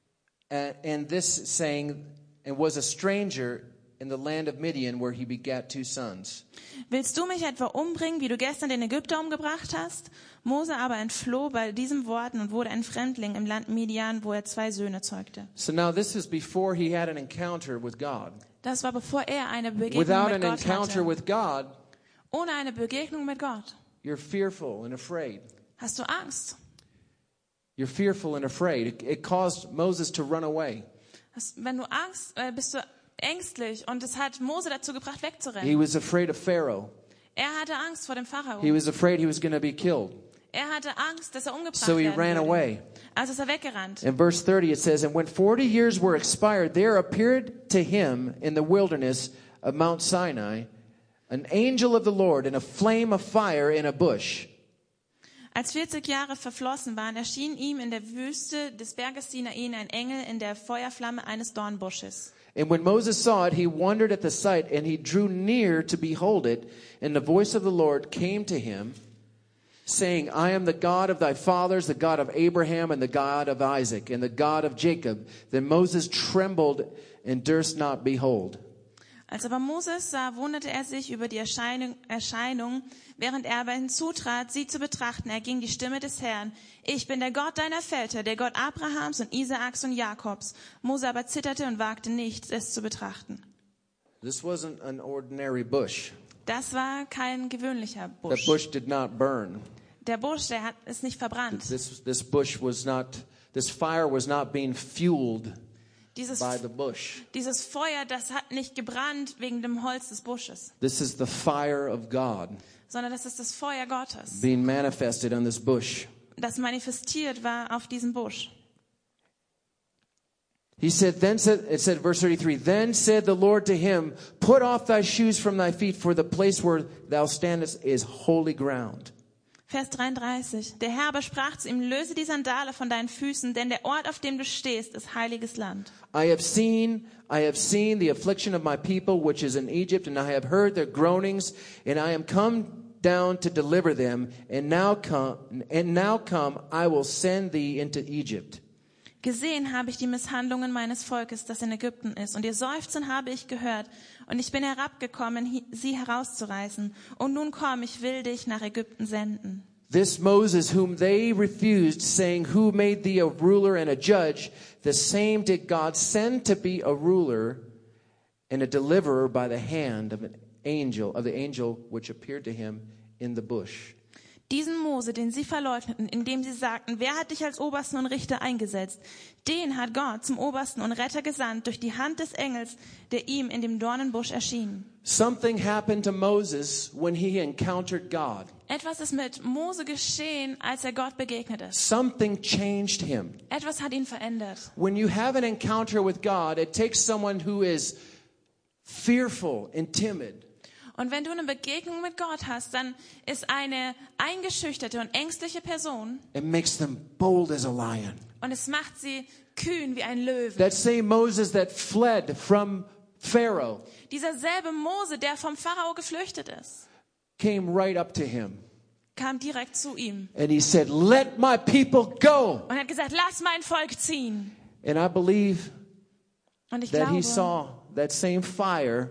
and this saying, and was a stranger in the land of Midian, where he begat 2 sons. Willst du mich etwa umbringen, wie du gestern den Ägypter umgebracht hast? Mose aber entfloh bei diesen Worten und wurde ein Fremdling im Land Midian, wo er 2 Söhne zeugte. So now this is before he had an encounter with God. Das war bevor er eine Begegnung Without mit an Gott encounter hatte. with God, Ohne eine Begegnung mit Gott you're fearful and afraid. hast du Angst. You're fearful and afraid. It caused Moses to run away. Wenn du Angst, bist du ängstlich, und es hat Mose dazu gebracht, He wegzurennen. was afraid of Pharaoh. Er hatte Angst vor dem Pharao. He was afraid he was going to be killed. Er hatte Angst, dass er umgebracht So he werden ran würde. away. Also ist er weggerannt. In verse 30 it says, And when 40 years were expired, there appeared to him in the wilderness of Mount Sinai an angel of the Lord in a flame of fire in a bush. Als 40 Jahre verflossen waren, erschien ihm in der Wüste des Berges Sinai ein Engel in der Feuerflamme eines Dornbusches. And when Moses saw it, he wondered at the sight, and he drew near to behold it. And the voice of the Lord came to him, saying, I am the God of thy fathers, the God of Abraham, and the God of Isaac, and the God of Jacob. Then Moses trembled and durst not behold. Als aber Moses sah, wunderte er sich über die Erscheinung, während er aber hinzutrat, sie zu betrachten. Er ging die Stimme des Herrn. Ich bin der Gott deiner Väter, der Gott Abrahams und Isaaks und Jakobs. Mose aber zitterte und wagte nicht, es zu betrachten. This wasn't an ordinary bush. Das war kein gewöhnlicher The Busch. bush did not burn. Der Busch, der ist nicht verbrannt. This bush was not, this fire was not being fueled Dieses by the bush. Feuer, das hat nicht gebrannt wegen dem Holz des Busches, This is the fire of God sondern das ist das Feuer Gottes, being manifested on this bush. das manifestiert war auf diesem Busch. He said, it said, verse 33, Then said the Lord to him, Put off thy shoes from thy feet, for the place where thou standest is holy ground. Vers 33. Der Herr aber sprach zu ihm, löse die Sandale von deinen Füßen, denn der Ort, auf dem du stehst, ist heiliges Land. I have seen the affliction of my people, which is in Egypt, and I have heard their groanings, and I am come down to deliver them, and now come, I will send thee into Egypt. Gesehen habe ich die Misshandlungen meines Volkes, das in Ägypten ist, und ihr Seufzen habe ich gehört, und ich bin herabgekommen, sie herauszureißen. Und nun komm, ich will dich nach Ägypten senden. This Moses whom they refused, saying, Who made thee a ruler and a judge? The same did God send to be a ruler and a deliverer by the hand of the angel which appeared to him in the bush. Diesen Mose, den sie verleugneten, indem sie sagten, wer hat dich als Obersten und Richter eingesetzt? Den hat Gott zum Obersten und Retter gesandt durch die Hand des Engels, der ihm in dem Dornenbusch erschien. Something happened to Moses when he encountered God. Etwas ist mit Mose geschehen, als er Gott begegnet ist. Something changed him. Etwas hat ihn verändert. When you have an encounter with God, it takes someone who is fearful and timid. Und wenn du eine Begegnung mit Gott hast, dann ist eine eingeschüchterte und ängstliche Person It makes them bold as a lion. und es macht sie kühn wie ein Löwe. That same Moses that fled from Pharaoh Dieser selbe Mose, der vom Pharao geflüchtet ist, came right up to him. kam direkt zu ihm And he said, let my people go. und hat gesagt, lass mein Volk ziehen. And I believe Und ich that he glaube, saw that same fire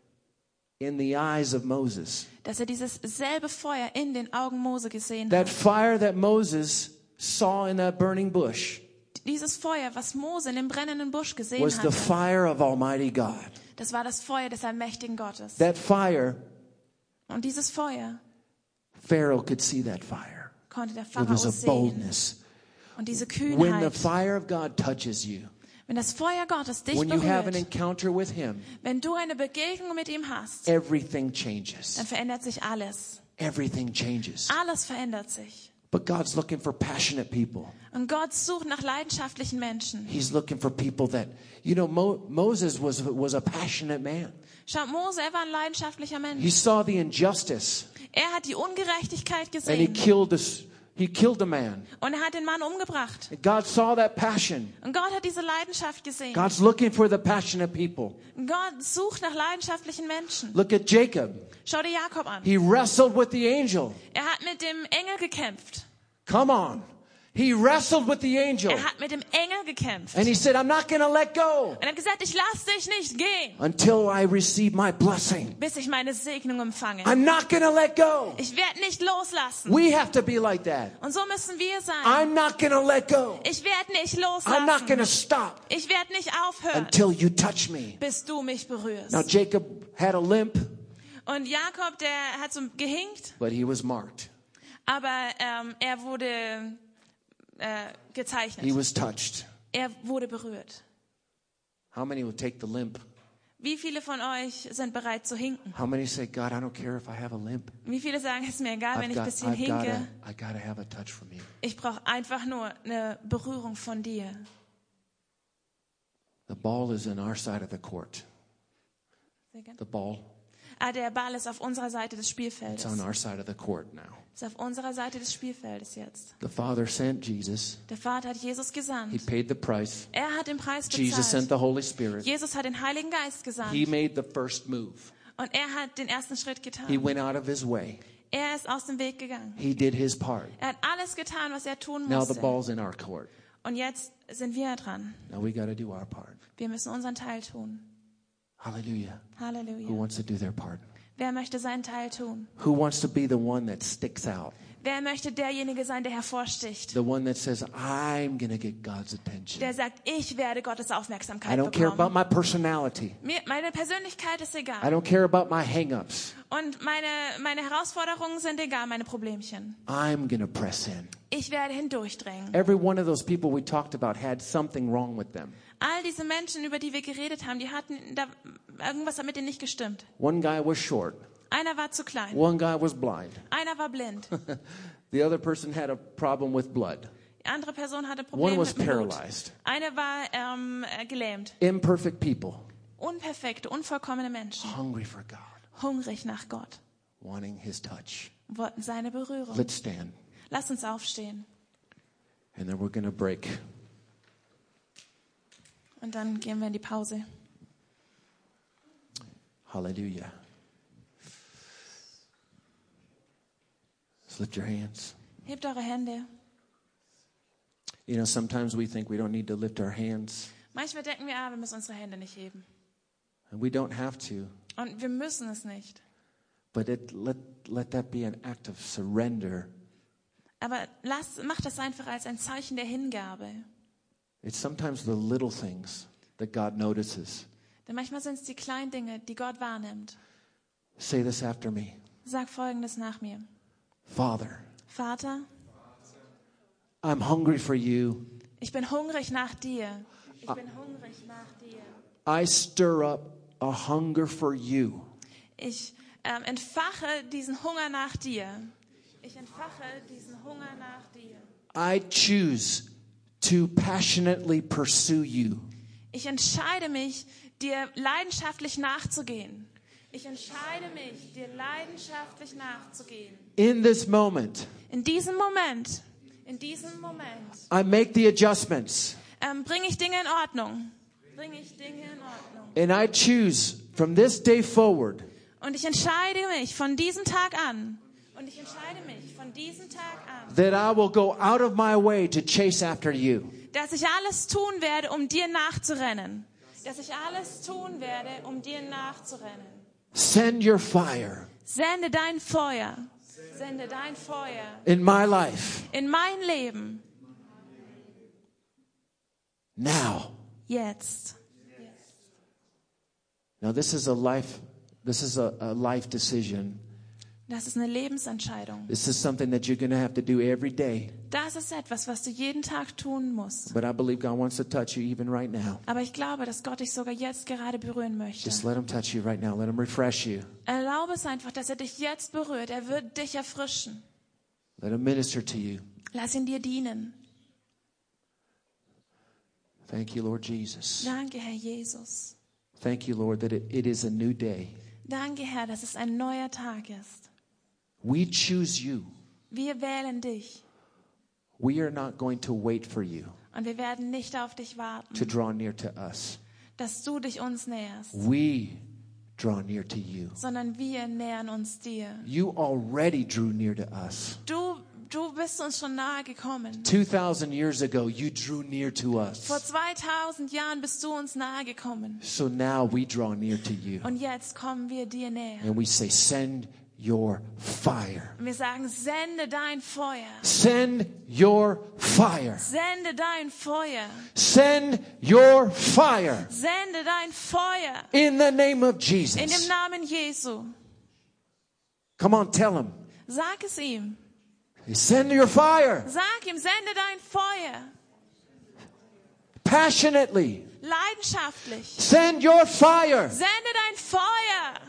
in the eyes of Moses. dass er dieses selbe Feuer in den Augen Mose gesehen That hat. fire that Moses saw in that burning bush Dieses Feuer, was Mose in dem brennenden Busch gesehen was the hatte, fire of Almighty God. das war das Feuer des allmächtigen Gottes. That fire, Und dieses Feuer Pharaoh could see that fire. konnte der There Pharao was a sehen. boldness. Und diese When the Kühnheit, fire of God touches you, wenn das Feuer Gottes dich when you have an berührt, encounter with Him, wenn du eine Begegnung mit ihm hast, everything changes. dann verändert sich alles. Everything changes. Alles verändert sich. But God's looking for passionate people. Und Gott sucht nach leidenschaftlichen Menschen. He's looking for people that, Moses was a passionate man. Schaut, Mose, er war ein leidenschaftlicher He Mensch. saw the injustice Er hat die Ungerechtigkeit and gesehen he killed a man. und er hat den Mann umgebracht. And God saw that passion. Und Gott hat diese Leidenschaft gesehen. God's looking for the passionate people. Gott sucht nach leidenschaftlichen Menschen. Look at Jacob. Schau dir Jakob an. He wrestled with the angel. Er hat mit dem Engel gekämpft. Come on. He wrestled with the angel. Er hat mit dem Engel gekämpft. And he said, I'm not going to let go Und er hat gesagt, ich lasse dich nicht gehen, until I receive my blessing. bis ich meine Segnung empfange. I'm not going to let go. Ich werde nicht loslassen. We have to be like that. Und so müssen wir sein. I'm not going to let go. Ich werde nicht I'm not going to loslassen. stop Ich werde nicht aufhören, until you touch me. bis du mich berührst. Now Jacob had a limp, Und Jakob, der hat so gehinkt, but he was marked. aber er wurde He gezeichnet. was touched. Er wurde berührt. How many will take the limp? Wie viele von euch sind bereit zu hinken? How many say, God, I don't care if I have a limp. Wie viele sagen, es ist mir egal, wenn ich ein bisschen hinke. I gotta have a touch from you. Ich brauche einfach nur eine Berührung von dir. The ball is in our side of the court. The ball, Der Ball ist auf unserer Seite des Spielfeldes. it's on our side of the court now. Ist auf unserer Seite des Spielfeldes jetzt. The Father sent Jesus. Der Vater hat Jesus He gesandt. paid the price. Er hat den Preis Jesus sent bezahlt. the Holy Spirit. Jesus hat den Heiligen Geist gesandt. He made the first move. Und er hat den ersten Schritt He getan. went out of his way. Er ist aus dem Weg gegangen. He did his part. Er hat alles getan, was er tun Now the musste. ball's in our court. Und jetzt sind wir dran. Now we got to do our part. Wir müssen unseren Teil tun. Hallelujah. Who Halleluja. wants to do their part? Wer möchte seinen Teil tun? Who wants to be the one that sticks out? Wer möchte derjenige sein, der hervorsticht? The one that says, I'm going to get God's attention. Der sagt, ich werde Gottes I Aufmerksamkeit don't care about bekommen. my personality. Meine Persönlichkeit ist I egal. don't care about my hang-ups. Und meine Herausforderungen sind egal, meine Problemchen. I'm going to press in. Ich werde hindurchdrängen. Every one of those people we talked about had something wrong with them. All diese Menschen, über die wir geredet haben, die hatten irgendwas hat mit denen nicht gestimmt. One guy was short. Einer war zu klein. One guy was blind. Einer war blind. The other person had a problem with blood. Die andere Person hatte One Probleme was mit dem Blut. paralyzed. Eine war gelähmt. Imperfect people. Unperfekte, unvollkommene Menschen. Hungry for God. Hungrig nach Gott. Wanting His touch. Wollten seine Berührung. Let's stand. Lass uns aufstehen. And then we're going to break. Und dann gehen wir in die Pause. Hallelujah. Let's lift your hands. Hebt eure Hände. You know, sometimes we think we don't need to lift our hands. Manchmal denken wir, wir müssen unsere Hände nicht heben. And we don't have to. Und wir müssen es nicht. But let that be an act of surrender. Aber mach das einfach als ein Zeichen der Hingabe. It's sometimes the little things that God notices. Denn manchmal sind es die kleinen Dinge, die Gott wahrnimmt. Say this after me. Sag Folgendes nach mir. Father, Vater, I'm hungry for you. ich bin hungrig nach dir. Ich bin hungrig nach dir. I stir up a hunger for you. Ich entfache diesen Hunger nach dir. Ich entfache diesen Hunger nach dir. I choose to passionately pursue you. Ich entscheide mich, dir leidenschaftlich nachzugehen. Ich entscheide mich, dir leidenschaftlich nachzugehen. In this moment, In diesem Moment, I make the adjustments. bringe ich Dinge in Ordnung. And I choose from this day forward Und ich entscheide mich von diesem Tag an, that I will go out of my way to chase after you. dass ich alles tun werde, um dir nachzurennen. Send your fire Sende dein Feuer in my life in mein Leben. now. Jetzt. Now this is a life decision. Das ist eine Lebensentscheidung. This is something that you're going to have to do every day. Das ist etwas, was du jeden Tag tun musst. But I believe God wants to touch you even right now. Aber ich glaube, dass Gott dich sogar jetzt gerade berühren möchte. Just let him touch you right now. Let him refresh you. Erlaube es einfach, dass er dich jetzt berührt. Er wird dich erfrischen. Let him minister to you. Lass ihn dir dienen. Thank you, Lord Jesus. Danke, Herr Jesus. Thank you, Lord, that it is a new day. Danke, Herr, dass es ein neuer Tag ist. We choose you. Wir wählen dich. We are not going to wait for you Und wir werden nicht auf dich warten, to draw near to us. dass du dich uns näherst, We draw near to you. sondern wir nähern uns dir. You already drew near to us. Du bist uns schon nahe gekommen. 2,000 years ago, you drew near to us. Vor 2000 Jahren bist du uns nahe gekommen. So now we draw near to you. Und jetzt kommen wir dir näher. And we say, send your fire. Und wir sagen, sende dein Feuer. Send your fire. Sende dein Feuer. Send your fire. Sende dein Feuer. In the name of In dem Jesus. Namen Jesu. Come on, tell him. Sag es ihm. Send your fire. Sag ihm, sende dein Feuer. Passionately. Leidenschaftlich. Send your fire. Sende dein Feuer.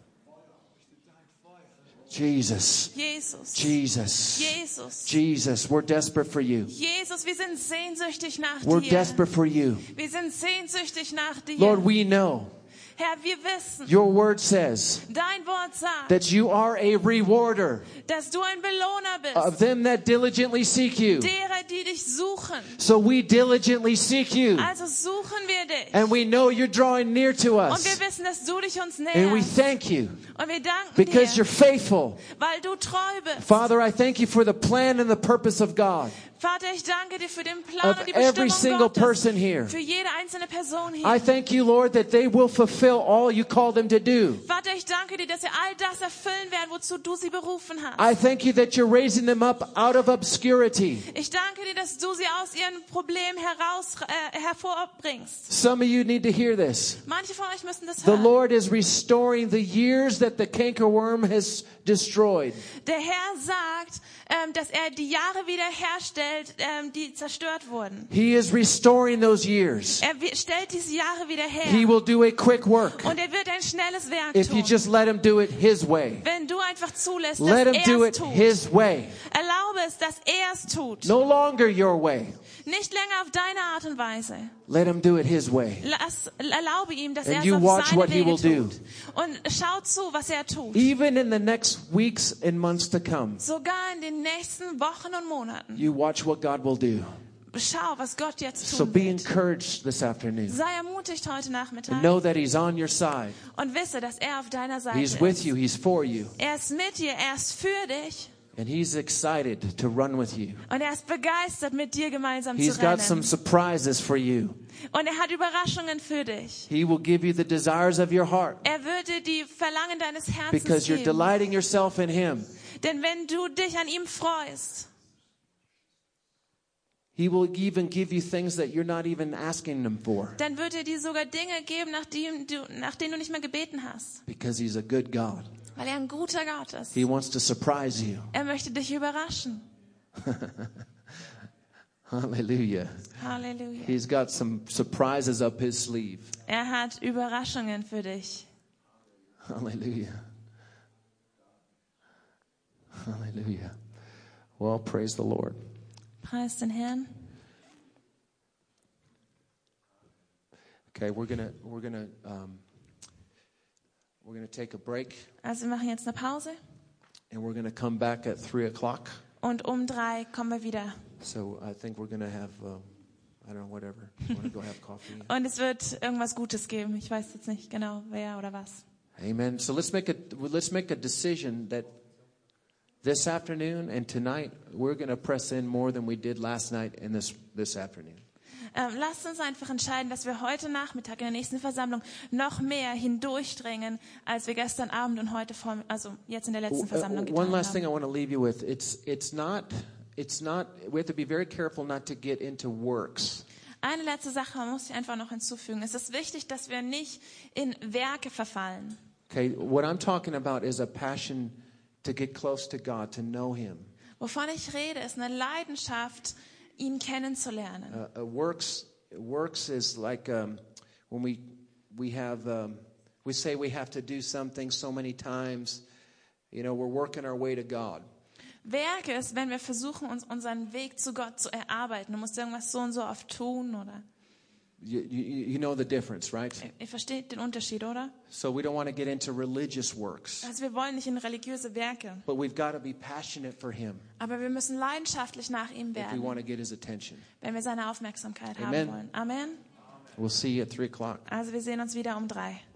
Jesus. Jesus. Jesus. Jesus. Jesus. We're desperate for you. Jesus, wir sind sehnsüchtig nach We're dir. desperate for you. Wir sind sehnsüchtig nach dir. Lord, we know Herr, wir wissen, your word says dein Wort sagt, that you are a rewarder dass du ein Belohner bist, of them that diligently seek you. derer, die dich suchen. So we diligently seek you. Also suchen wir dich. And we know you're drawing near to Und us. wir wissen, dass du dich uns And we näherst. thank you Und wir danken because dir, you're faithful. weil du treu bist. Father, I thank you for the plan and the purpose of God. Vater, ich danke dir für den Plan Of und die every Bestimmung single Gottes. person here. Für jede einzelne Person hier. I thank you, Lord, that they will fulfill all you call them to do. Vater, ich danke dir, dass sie all das erfüllen werden, wozu du sie berufen hast. I thank you that you're raising them up out of obscurity. Ich danke dir, dass du sie aus ihren Problemen hervorbringst. Some of you need to hear this. Manche von euch müssen das The hören. Lord is restoring the years that the cankerworm has destroyed. Der Herr sagt, dass er die Jahre wiederherstellt, die zerstört wurden. He is restoring those years. Er stellt diese Jahre wieder He her. will do a quick work Und er wird ein schnelles Werk if you tun. just let him do it his way. Wenn du einfach zulässt, dass Let him do er es it tut. his way. Erlaube es, dass er es tut. No longer your way. Nicht länger auf deine Art und Weise. Let him do it his way. Erlaube ihm, dass And er you es watch auf seine what he will Wege do. tut. Und schau zu, was er tut. Even in the next weeks and months to come, Sogar in den nächsten Wochen und Monaten. you watch what God will do. Schau, was Gott jetzt So tun be wird. encouraged this afternoon. Sei ermutigt heute Nachmittag And know that he's on your side. und wisse, dass er auf deiner Seite He's with ist. you. He's for you. Er ist mit dir, er ist für dich And he's excited to run with you. und er ist begeistert, mit dir gemeinsam He's zu got some rennen. surprises for you. Und er hat Überraschungen für dich. He will give you the desires of your heart Er wird dir die Verlangen deines Herzens because you're geben. delighting yourself in him. Denn wenn du dich an ihm freust, He will even give you things that you're not even asking him for. dann wird er dir sogar Dinge geben, nach denen du nicht mehr gebeten hast. Because he's a good God. Weil er ein guter Gott ist. He wants to surprise you. Er möchte dich überraschen. Hallelujah. Halleluja. He's got some surprises up his sleeve. Er hat Überraschungen für dich. Hallelujah. Hallelujah. Well, praise the Lord. Preis den Herrn. Okay, we're gonna take a break, Also wir machen jetzt eine Pause and we're gonna come back at 3:00. und um 3 kommen wir wieder. So I think we're gonna have, I don't know, whatever. You want to go have coffee? Und es wird irgendwas Gutes geben. Ich weiß jetzt nicht genau, wer oder was. Amen. So let's make a decision that this afternoon and tonight we're gonna press in more than we did last night and this afternoon. Lasst uns einfach entscheiden, dass wir heute Nachmittag in der nächsten Versammlung noch mehr hindurchdringen, als wir gestern Abend und heute also jetzt in der letzten Versammlung getan One last thing I haben. want to leave you with. It's not. We have to be very careful not to get into works. Eine letzte Sache muss ich einfach noch hinzufügen. Es ist wichtig, dass wir nicht in Werke verfallen. Okay, what I'm talking about is a passion to get close to God, to know Him. Wovon ich rede, ist eine Leidenschaft, ihn kennenzulernen. Works is like when we say we have to do something so many times. You know, we're working our way to God. Werke ist, wenn wir versuchen, uns unseren Weg zu Gott zu erarbeiten. Du musst irgendwas so und so oft tun, oder? You know the difference, right? Ihr versteht den Unterschied, oder? So we don't want to get into religious works, Also wir wollen nicht in religiöse Werke. but we've got to be passionate for Him Aber wir müssen leidenschaftlich nach ihm if we werden, want to get His attention. wenn wir seine Aufmerksamkeit Amen. haben wollen. Amen. We'll see you at 3:00. Also wir sehen uns wieder um 3.